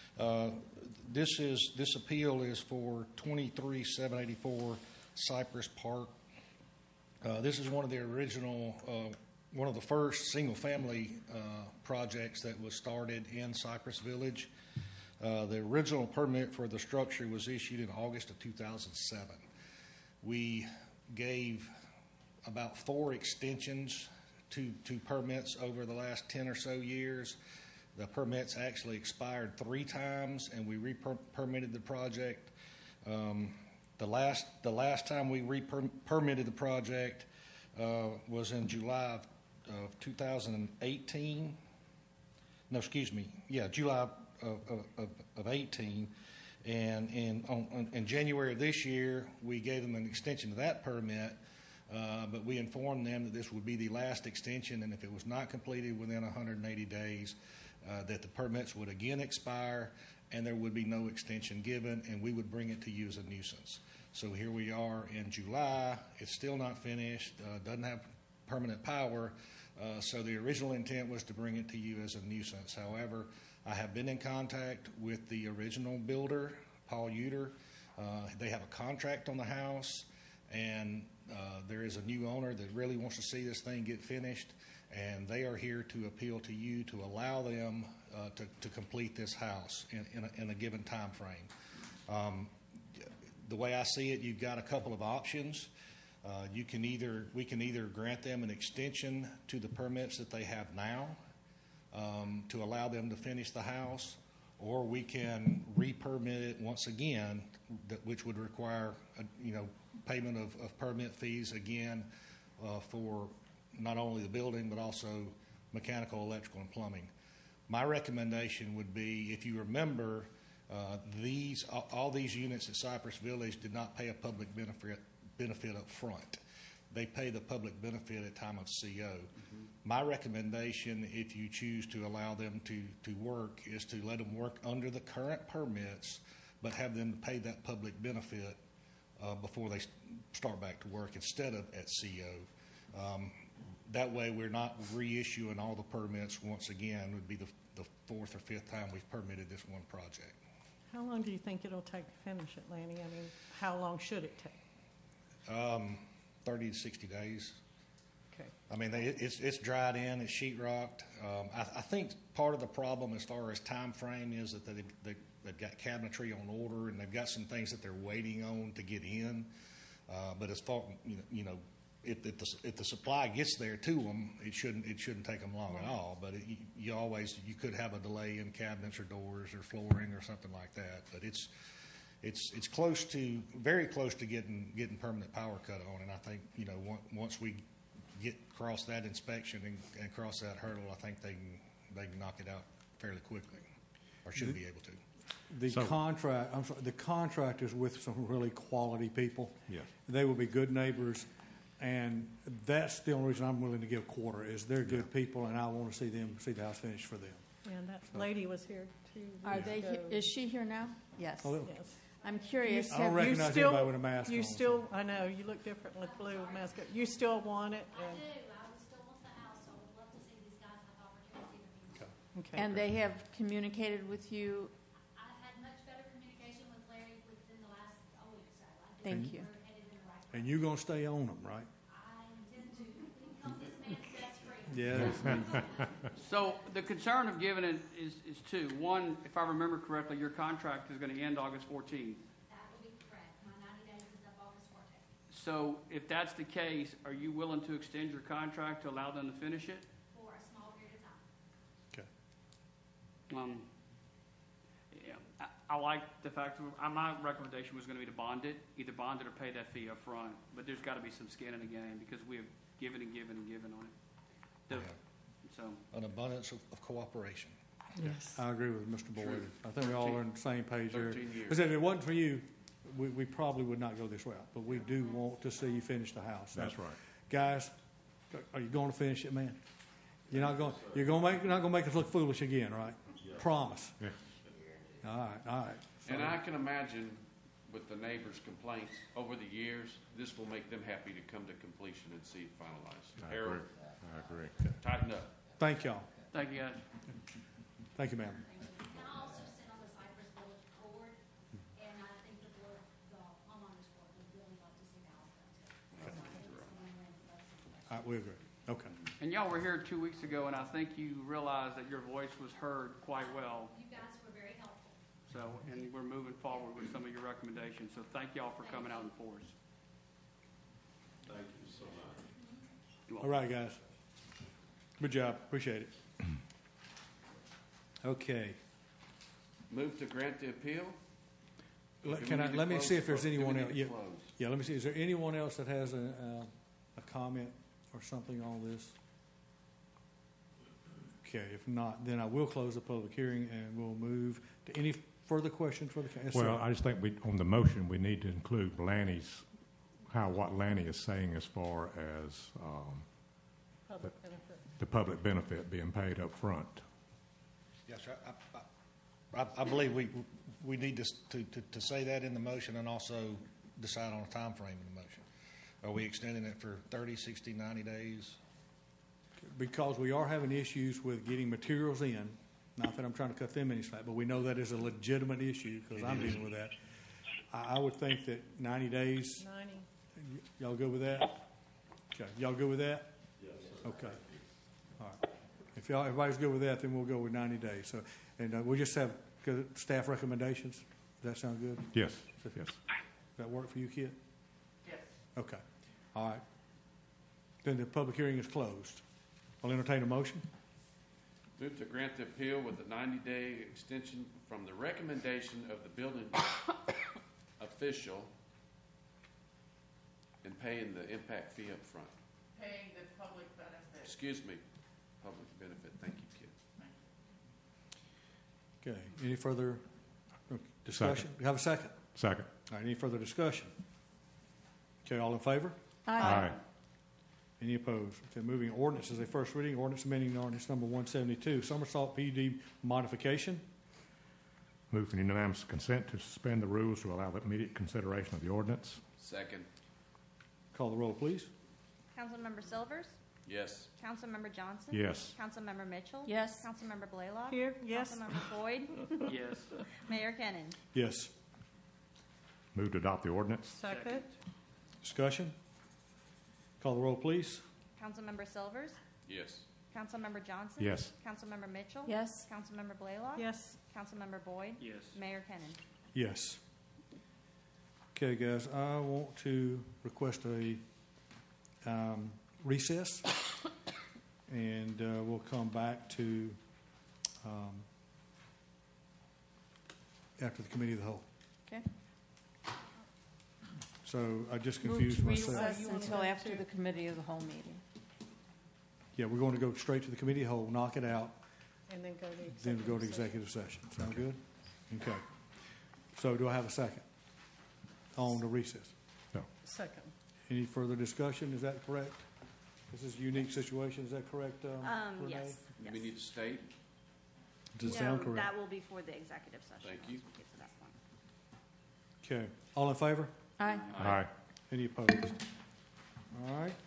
This appeal is for 23-784 Cypress Park. This is one of the original, one of the first single-family projects that was started in Cypress Village. The original permit for the structure was issued in August of 2007. We gave about 4 extensions to permits over the last 10 or so years. The permits actually expired 3 times, and we re-permitted the project. The last time we re-permitted the project was in July of 2018. No, excuse me. Yeah, July of 18. And in January of this year, we gave them an extension of that permit, but we informed them that this would be the last extension, and if it was not completed within 180 days, that the permits would again expire, and there would be no extension given, and we would bring it to you as a nuisance. So here we are in July. It's still not finished, doesn't have permanent power. So the original intent was to bring it to you as a nuisance. However, I have been in contact with the original builder, Paul Uter. They have a contract on the house, and there is a new owner that really wants to see this thing get finished, and they are here to appeal to you to allow them to complete this house in a given time frame. The way I see it, you've got a couple of options. We can either grant them an extension to the permits that they have now to allow them to finish the house, or we can re-permit it once again, which would require payment of permit fees again for not only the building but also mechanical, electrical, and plumbing. My recommendation would be, if you remember, all these units at Cypress Village did not pay a public benefit up front. They pay the public benefit at time of CO. Mm-hmm. My recommendation, if you choose to allow them to work, is to let them work under the current permits, but have them pay that public benefit before they start back to work instead of at CO. That way we're not reissuing all the permits once again. It would be the fourth or fifth time we've permitted this one project. How long do you think it'll take to finish it, Lanny? I mean, how long should it take? 30 to 60 days. Okay. I mean, it's dried in, it's sheetrocked. I think part of the problem as far as time frame is that they've got cabinetry on order, and they've got some things that they're waiting on to get in. But as far, if the supply gets there to them, it shouldn't take them long at all. But you could have a delay in cabinets or doors or flooring or something like that. But it's very close to getting permanent power cut on. And I think once we cross that inspection and cross that hurdle, I think they can knock it out fairly quickly, or should be able to. The contract is with some really quality people. Yeah. They will be good neighbors, and that's the only reason I'm willing to give a quarter is they're good people, and I want to see the house finished for them. And that lady was here too. Are they? Is she here now? Yes. Oh, Yes. I'm curious. I don't recognize anybody with a mask on. I know you look different with blue mask. You still want it? I do. I would still want the house. I would love to see these guys have opportunity to be. Okay. And they have communicated with you. I've had much better communication with Larry within the last week or so. Thank you. We're headed in the right And you're going to stay on them, right? I intend to become this man's best friend. Yes. So the concern of giving it is two. One, if I remember correctly, your contract is going to end August 14th. That will be correct. My 90 days is up August 14th. So if that's the case, are you willing to extend your contract to allow them to finish it? For a small period of time. Okay. I like the fact that my recommendation was going to be to bond it, either bond it or pay that fee up front. But there's got to be some skin in the game because we have given and given and given on it. So An abundance of cooperation. Yes. I agree with Mr. Boyd. I think we all are on the same page here. 13 years. Because if it wasn't for you, we probably would not go this route. But we do want to see you finish the house. So, That's right. guys, are you going to finish it, man? You're not going to make us look foolish again, right? Promise. Yeah. All right. And I can imagine with the neighbors' complaints over the years, this will make them happy to come to completion and see it finalized. Harold, I agree. tighten up. Thank y'all. thank you, guys. Thank you, ma'am. And I also sit on the Cypress Village board, and I think the homeowners board would really love to see the house done too. We agree. Okay. And y'all were here 2 weeks ago, and I think you realized that your voice was heard quite well. You guys were very helpful. So, and we're moving forward with some of your recommendations. So thank y'all for coming out in force. Thank you so much. All right, guys. Good job. Appreciate it. Okay. Move to grant the appeal? Let me see if there's anyone else. Yeah. Yeah, let me see. Is there anyone else that has a comment or something on this? Okay, if not, then I will close the public hearing and we'll move to any further questions for the council. Well, I just think on the motion we need to include what Lanny is saying as far as Public benefit. the public benefit being paid up front. Yes, sir. I believe we need to say that in the motion, and also decide on a time frame in the motion. Are we extending it for 30, 60, 90 days? Because we are having issues with getting materials in, not that I'm trying to cut them any slack, but we know that is a legitimate issue because I'm dealing with that. I would think that 90 days. 90. Y'all good with that? Okay. Y'all good with that? Yes. Okay. All right. If everybody's good with that, then we'll go with 90 days. So, and we'll just have staff recommendations. Does that sound good? Yes. Yes. Does that work for you, Kit? Yes. Okay. All right. Then the public hearing is closed. I'll entertain a motion. Move to grant the appeal with a 90-day extension from the recommendation of the building official and paying the impact fee up front. Paying the public benefit. Excuse me, public benefit. Thank you, Kit. Okay. Any further discussion? Second. You have a second? Second. All right. Any further discussion? Okay. All in favor? Aye. Any opposed? Okay. Moving ordinance is a first reading. Ordinance amending ordinance number 172, Somersault PUD modification. Move for unanimous consent to suspend the rules to allow the immediate consideration of the ordinance. Second. Call the roll, please. Councilmember Silvers? Yes. Councilmember Johnson? Yes. Councilmember Mitchell? Yes. Councilmember Blaylock? Here, yes. Councilmember Boyd? Yes. Mayor Kennan. Yes. Move to adopt the ordinance. Second. Discussion? Call the roll, please. Councilmember Silvers? Yes. Councilmember Johnson? Yes. Councilmember Mitchell? Yes. Councilmember Blaylock? Yes. Councilmember Boyd? Yes. Mayor Kennan. Yes. Okay, guys, I want to request a recess, and we'll come back to after the committee of the whole. Okay. So I just Move confused to myself. recess until after the committee of the whole meeting. Yeah, we're going to go straight to the committee of the whole, knock it out, And then go to executive then go to session. executive session. Sound good? Okay. So do I have a second on the recess? Second. Any further discussion? Is that correct? This is a unique situation. Is that correct, Renee? Yes. Do we need to state? Does it sound No, correct? that will be for the executive session. Thank you. once we get to that point. Okay. All in favor? Aye. Aye. Any opposed? All right.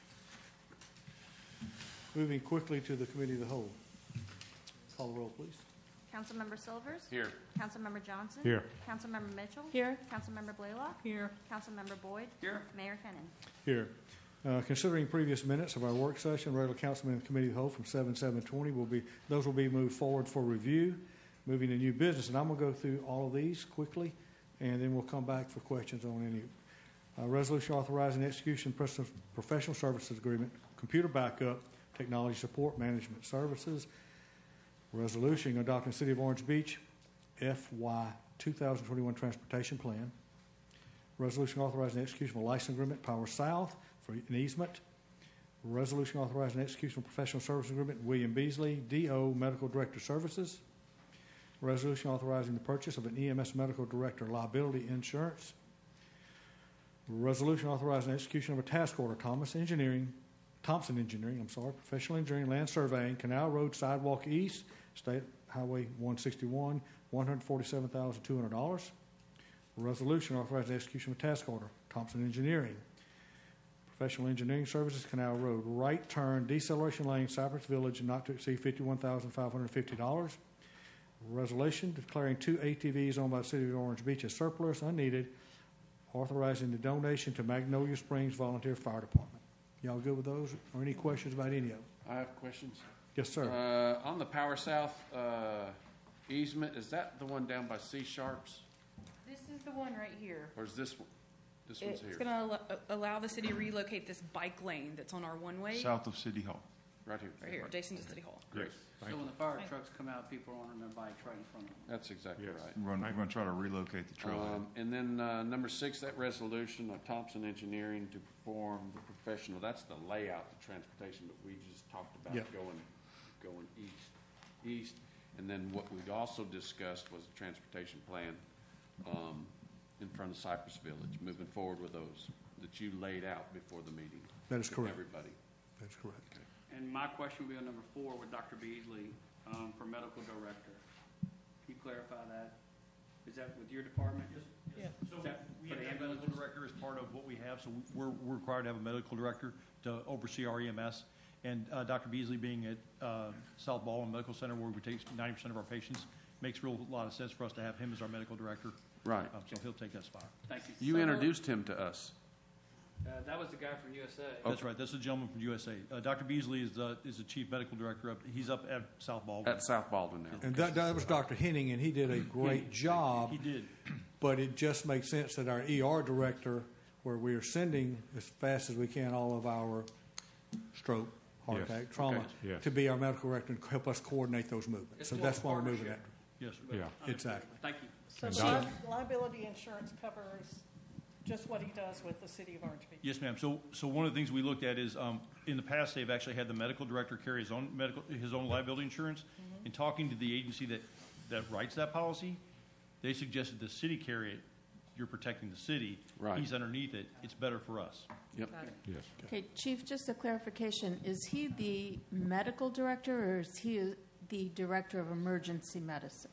Moving quickly to the committee of the whole. Call the roll, please. Councilmember Silvers? Here. Councilmember Johnson? Here. Councilmember Mitchell? Here. Councilmember Blaylock? Here. Councilmember Boyd? Here. Mayor Kennan. Here. Considering previous minutes of our work session, regular councilman and committee of the whole from 7/7/20 those will be moved forward for review. Moving to new business, and I'm going to go through all of these quickly, and then we'll come back for questions on any. Resolution authorizing execution professional services agreement, computer backup, technology support management services. Resolution adopting City of Orange Beach FY 2021 Transportation Plan. Resolution authorizing execution of a license agreement, Power South, for an easement. Resolution authorizing execution of professional service agreement, William Beasley, DO Medical Director Services. Resolution authorizing the purchase of an EMS Medical Director liability insurance. Resolution authorizing execution of a task order, Thompson Engineering, professional engineering, land surveying, Canal Road Sidewalk East, State Highway 161, $147,200. Resolution authorizing execution of a task order, Thompson Engineering, professional engineering services, Canal Road, right turn, deceleration lane, Cypress Village, not to exceed $51,550. Resolution declaring 2 ATVs owned by the City of Orange Beach as surplus, unneeded, authorizing the donation to Magnolia Springs Volunteer Fire Department. Y'all good with those? Or any questions about any of them? I have questions. Yes, sir. On the Power South easement, is that the one down by C Sharps, This is the one right here. or is this one? This one's It's here, going to allow the city to relocate this bike lane that's on our one-way. South of City Hall. right here. Right here, adjacent to City Hall. Great. So when the fire trucks come out, people are on their bikes right in front of them. That's exactly Yes. right. We're going to try to relocate the trailhead. And then number 6, that resolution of Thompson Engineering to perform the professional, that's the layout, the transportation that we just talked about Yep. going east. And then what we also discussed was the transportation plan in front of Cypress Village, moving forward with those that you laid out before the meeting. That is with correct. Everybody. That's correct. Okay. And my question will be on number 4 with Dr. Beasley for medical director. Can you clarify that? Is that with your department? Yeah. So we have a medical director as part of what we have, so we're required to have a medical director to oversee our EMS. And Dr. Beasley being at South Baldwin Medical Center, where we take 90% of our patients, makes a lot of sense for us to have him as our medical director. Right. So he'll take that spot. Thank you. You introduced him to us. That was the guy from USA. That's right. That's the gentleman from USA. Dr. Beasley is the chief medical director. He's up at South Baldwin. At South Baldwin now. And that was Dr. Henning, and he did a great job. He did. But it just makes sense that our ER director, where we are sending as fast as we can all of our stroke, heart Yes. attack, trauma, Okay. Yes. to be our medical director and help us coordinate those movements. It's So more that's of a why we're moving partnership. that. Yes, sir. Yeah. Exactly. Thank you. So And the Doc- liability insurance covers just what he does with the city of Orange Beach. Yes, ma'am. So one of the things we looked at is in the past they've actually had the medical director carry his own liability insurance. In talking to the agency that writes that policy, they suggested the city carry it. You're protecting the city. Right. He's underneath it. It's better for us. Yep. Got it. Yes. Okay, Chief, just a clarification. Is he the medical director or is he the director of emergency medicine?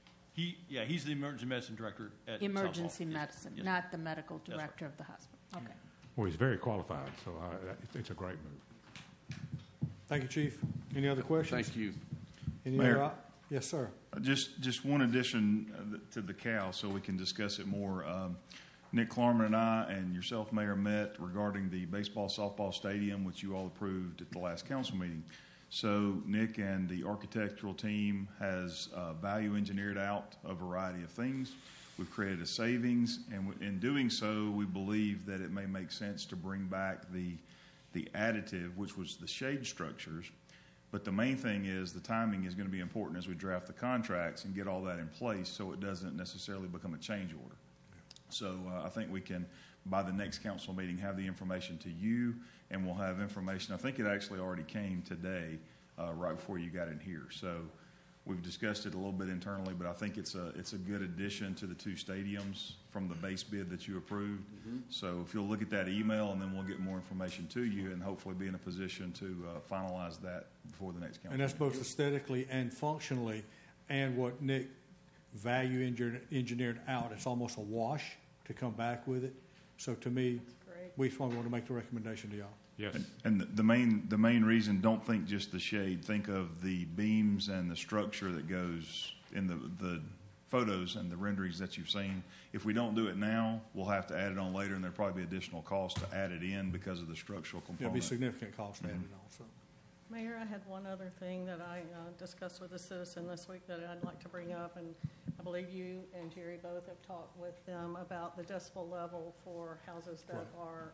He's the emergency medicine director at Emergency South Baldwin. medicine, Yes. not the medical right. director of the hospital. Okay. Well, he's very qualified, so it's a great move. Thank you, Chief. Any other questions? Thank you. Any Mayor. other? Yes, sir. Just one addition to the CAL so we can discuss it more. Nick Klarman and I and yourself, Mayor, met regarding the baseball, softball stadium, which you all approved at the last council meeting. So Nick and the architectural team has value engineered out a variety of things. We've created a savings, and in doing so, we believe that it may make sense to bring back the additive, which was the shade structures. But the main thing is the timing is going to be important as we draft the contracts and get all that in place so it doesn't necessarily become a change order. So I think we can, by the next council meeting, have the information to you, and we'll have information. I think it actually already came today, right before you got in here. So we've discussed it a little bit internally, but I think it's a good addition to the two stadiums from the base bid that you approved. So if you'll look at that email, and then we'll get more information to you, and hopefully be in a position to finalize that before the next council. And that's meeting. both aesthetically and functionally, and what Nick value engineered out. It's almost a wash to come back with it. So to me, Great. we just want to make the recommendation to y'all. Yes. And the main reason, don't think just the shade. Think of the beams and the structure that goes in the photos and the renderings that you've seen. If we don't do it now, we'll have to add it on later, and there'll probably be additional cost to add it in because of the structural There'll be component. significant cost added on. So Mayor, I had one other thing that I discussed with a citizen this week that I'd like to bring up, and I believe you and Jerry both have talked with them about the decibel level for houses that are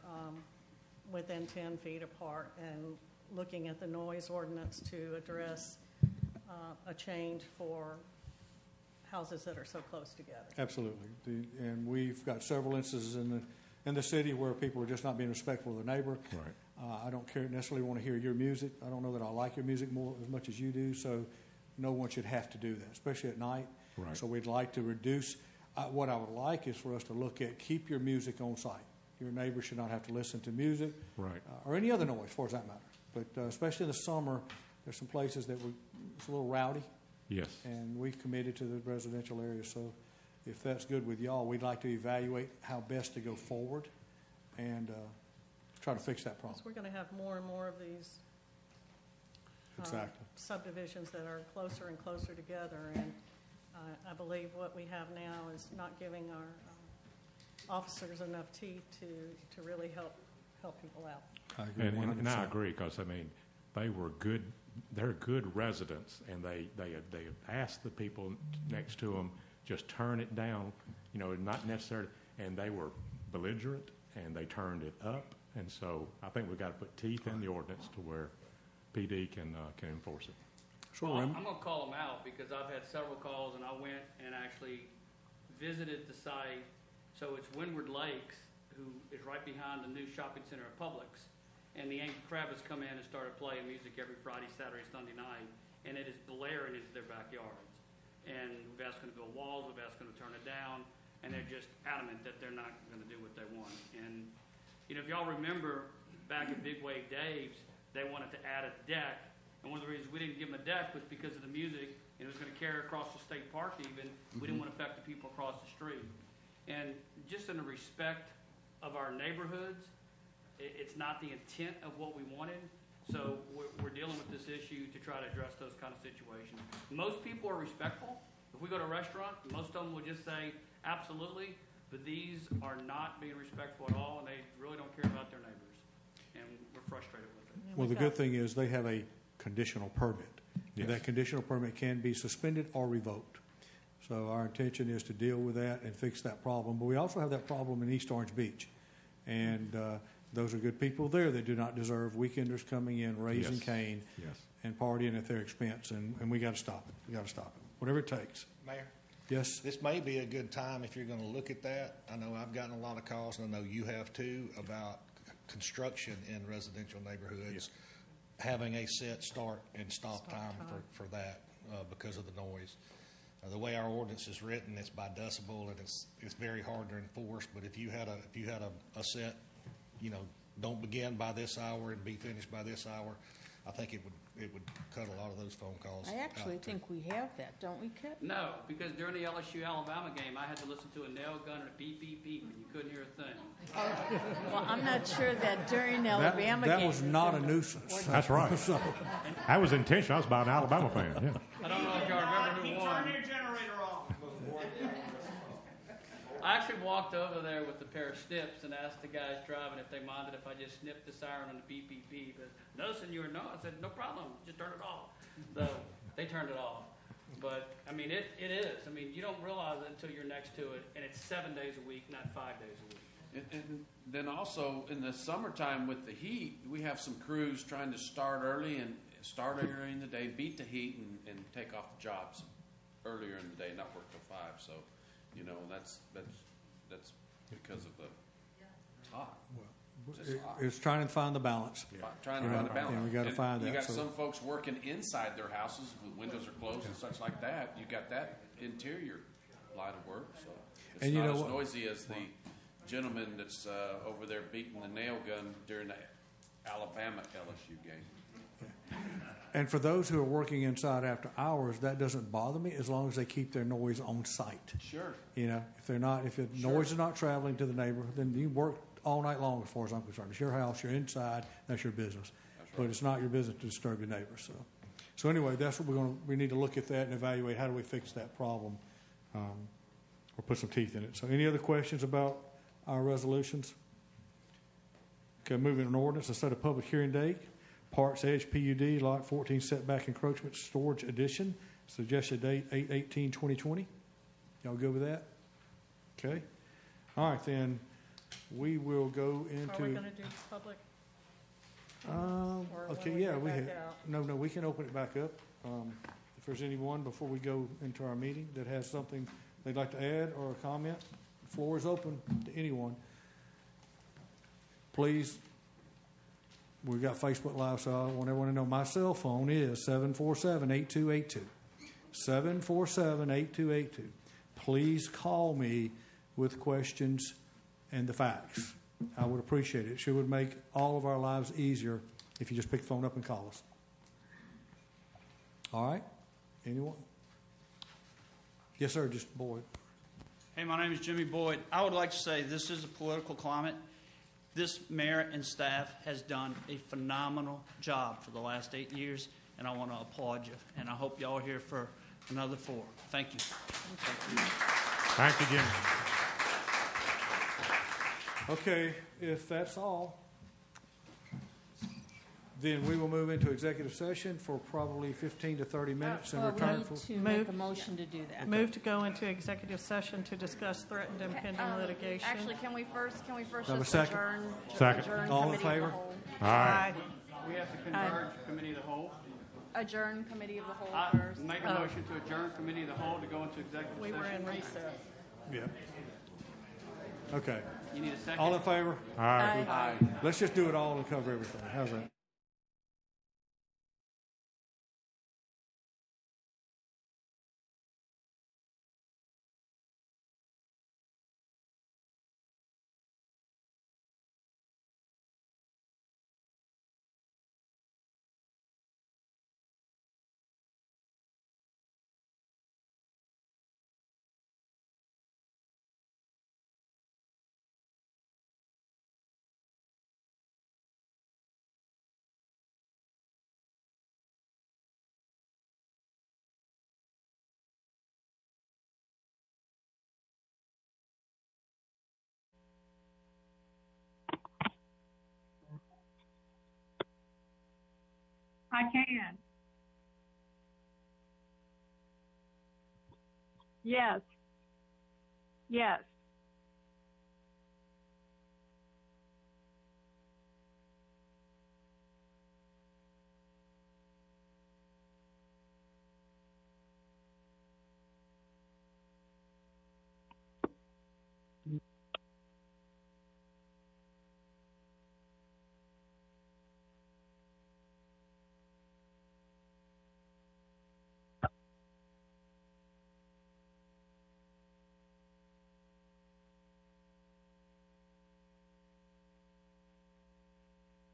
within 10 feet apart, and looking at the noise ordinance to address a change for houses that are so close together. absolutely, and we've got several instances in the city where people are just not being respectful of their neighbor. Right. I don't necessarily want to hear your music. I don't know that I like your music as much as you do. So no one should have to do that, especially at night. Right. So we'd like to reduce. What I would like is for us to look at keep your music on site. Your neighbor should not have to listen to music, Right. Or any other noise, as far as that matters. But especially in the summer, there's some places that it's a little rowdy, Yes. and we've committed to the residential area. So if that's good with y'all, we'd like to evaluate how best to go forward and try to fix that problem. So we're going to have more and more of these Exactly. subdivisions that are closer and closer together, and I believe what we have now is not giving our officers enough teeth to really help people out. I agree And I 100%. agree, because, I mean, they were good, they're good residents, and they asked the people next to them, just turn it down, not necessarily, and they were belligerent, and they turned it up, and so I think we've got to put teeth in the ordinance to where PD can enforce it. Sure, Well, Remy. I'm going to call them out because I've had several calls, and I went and actually visited the site. So it's Windward Lakes, who is right behind the new shopping center at Publix. And the Angry Crab has come in and started playing music every Friday, Saturday, Sunday night. And it is blaring into their backyards. And we've asked them to build walls, we've asked them to turn it down. And they're just adamant that they're not going to do what they want. And, if y'all remember, back in Big Wave Dave's, they wanted to add a deck. And one of the reasons we didn't give them a deck was because of the music. And it was going to carry across the state park even. We didn't want to affect the people across the street. And just in the respect of our neighborhoods, it's not the intent of what we wanted. So we're dealing with this issue to try to address those kind of situations. Most people are respectful. If we go to a restaurant, most of them will just say, absolutely, but these are not being respectful at all, and they really don't care about their neighbors. And we're frustrated with it. Well, the good thing is they have a conditional permit. Yes. That conditional permit can be suspended or revoked. So our intention is to deal with that and fix that problem. But we also have that problem in East Orange Beach. And those are good people there that do not deserve weekenders coming in, raising Yes. Cain, Yes. and partying at their expense. And we got to stop it. We got to stop it. Whatever it takes. Mayor, Yes? this may be a good time if you're going to look at that. I know I've gotten a lot of calls, and I know you have too, about construction in residential neighborhoods having a set start and stop time for that because of the noise. The way our ordinance is written, it's by decibel, and it's very hard to enforce. But if you had a set, don't begin by this hour and be finished by this hour, I think it would cut a lot of those phone calls. I actually out, too. think we have that, don't we, Kip? No, because during the LSU-Alabama game, I had to listen to a nail gun and a beep, beep, beep, and you couldn't hear a thing. Well, I'm not sure that during the Alabama game. That was not a nunuisance. That's right. So, That was intentional. I was about an Alabama fan. Yeah. I don't know if y'all remember who won. Turn your generator off. I actually walked over there with a pair of snips and asked the guys driving if they minded if I just snipped the siren on the beep, beep, beep. But no, senor, no. I said, no problem. Just turn it off. So they turned it off. But, I mean, it is. I mean, you don't realize it until you're next to it, and it's 7 days a week, not 5 days a week. And then also in the summertime with the heat, we have some crews trying to start early and start earlier in the day, beat the heat, and take off the jobs earlier in the day, not work till 5. So, that's because of the hot. it's trying to find the balance. Trying to find a balance. And we got to find that. You got so. some folks working inside their houses with windows are closed and such like that. You got that interior line of work, so it's And you not know as what? noisy as the gentleman that's over there beating the nail gun during the Alabama LSU game. And for those who are working inside after hours, that doesn't bother me as long as they keep their noise on site. Sure. If the noise is not traveling to the neighborhood, then you work all night long as far as I'm concerned. It's your house, you're inside, that's your business. That's right. But it's not your business to disturb your neighbors. So anyway, that's what we need to look at that and evaluate how do we fix that problem or put some teeth in it. So any other questions about our resolutions? Okay, moving on ordinance to set a public hearing date. Parks Edge PUD, Lot 14 Setback Encroachment Storage Addition. Suggested date 8/18/2020. Y'all good with that? Okay. All right, then we will go into. Are we going to do public? Or Okay, when we yeah, go we back have. out? No, we can open it back up. If there's anyone before we go into our meeting that has something they'd like to add or a comment, the floor is open to anyone. Please. We've got Facebook Live, so I want everyone to know my cell phone is 747-8282. 747-8282. Please call me with questions and the facts. I would appreciate it. It sure would make all of our lives easier if you just pick the phone up and call us. All right? Anyone? Yes, sir, just Boyd. Hey, my name is Jimmy Boyd. I would like to say this is a political climate. This mayor and staff has done a phenomenal job for the last 8 years, and I want to applaud you. And I hope y'all are here for another 4. Thank you. Thank you, Jim. Okay, if that's all, then we will move into executive session for probably 15 to 30 minutes and Well, we return need for. to make a motion to do that. Move to go into executive session to discuss threatened and pending litigation. Actually, can we first Have a just second? adjourn? Second. Adjourn All in committee of the favor? whole? Aye. We have to converge committee of the whole. Adjourn committee of the whole I first. make a motion to adjourn committee of the whole to go into executive We session. were in recess. Yeah. Okay. You need a second? All in favor? Aye. Aye. Let's just do it all and cover everything. How's that? I can. Yes. Yes.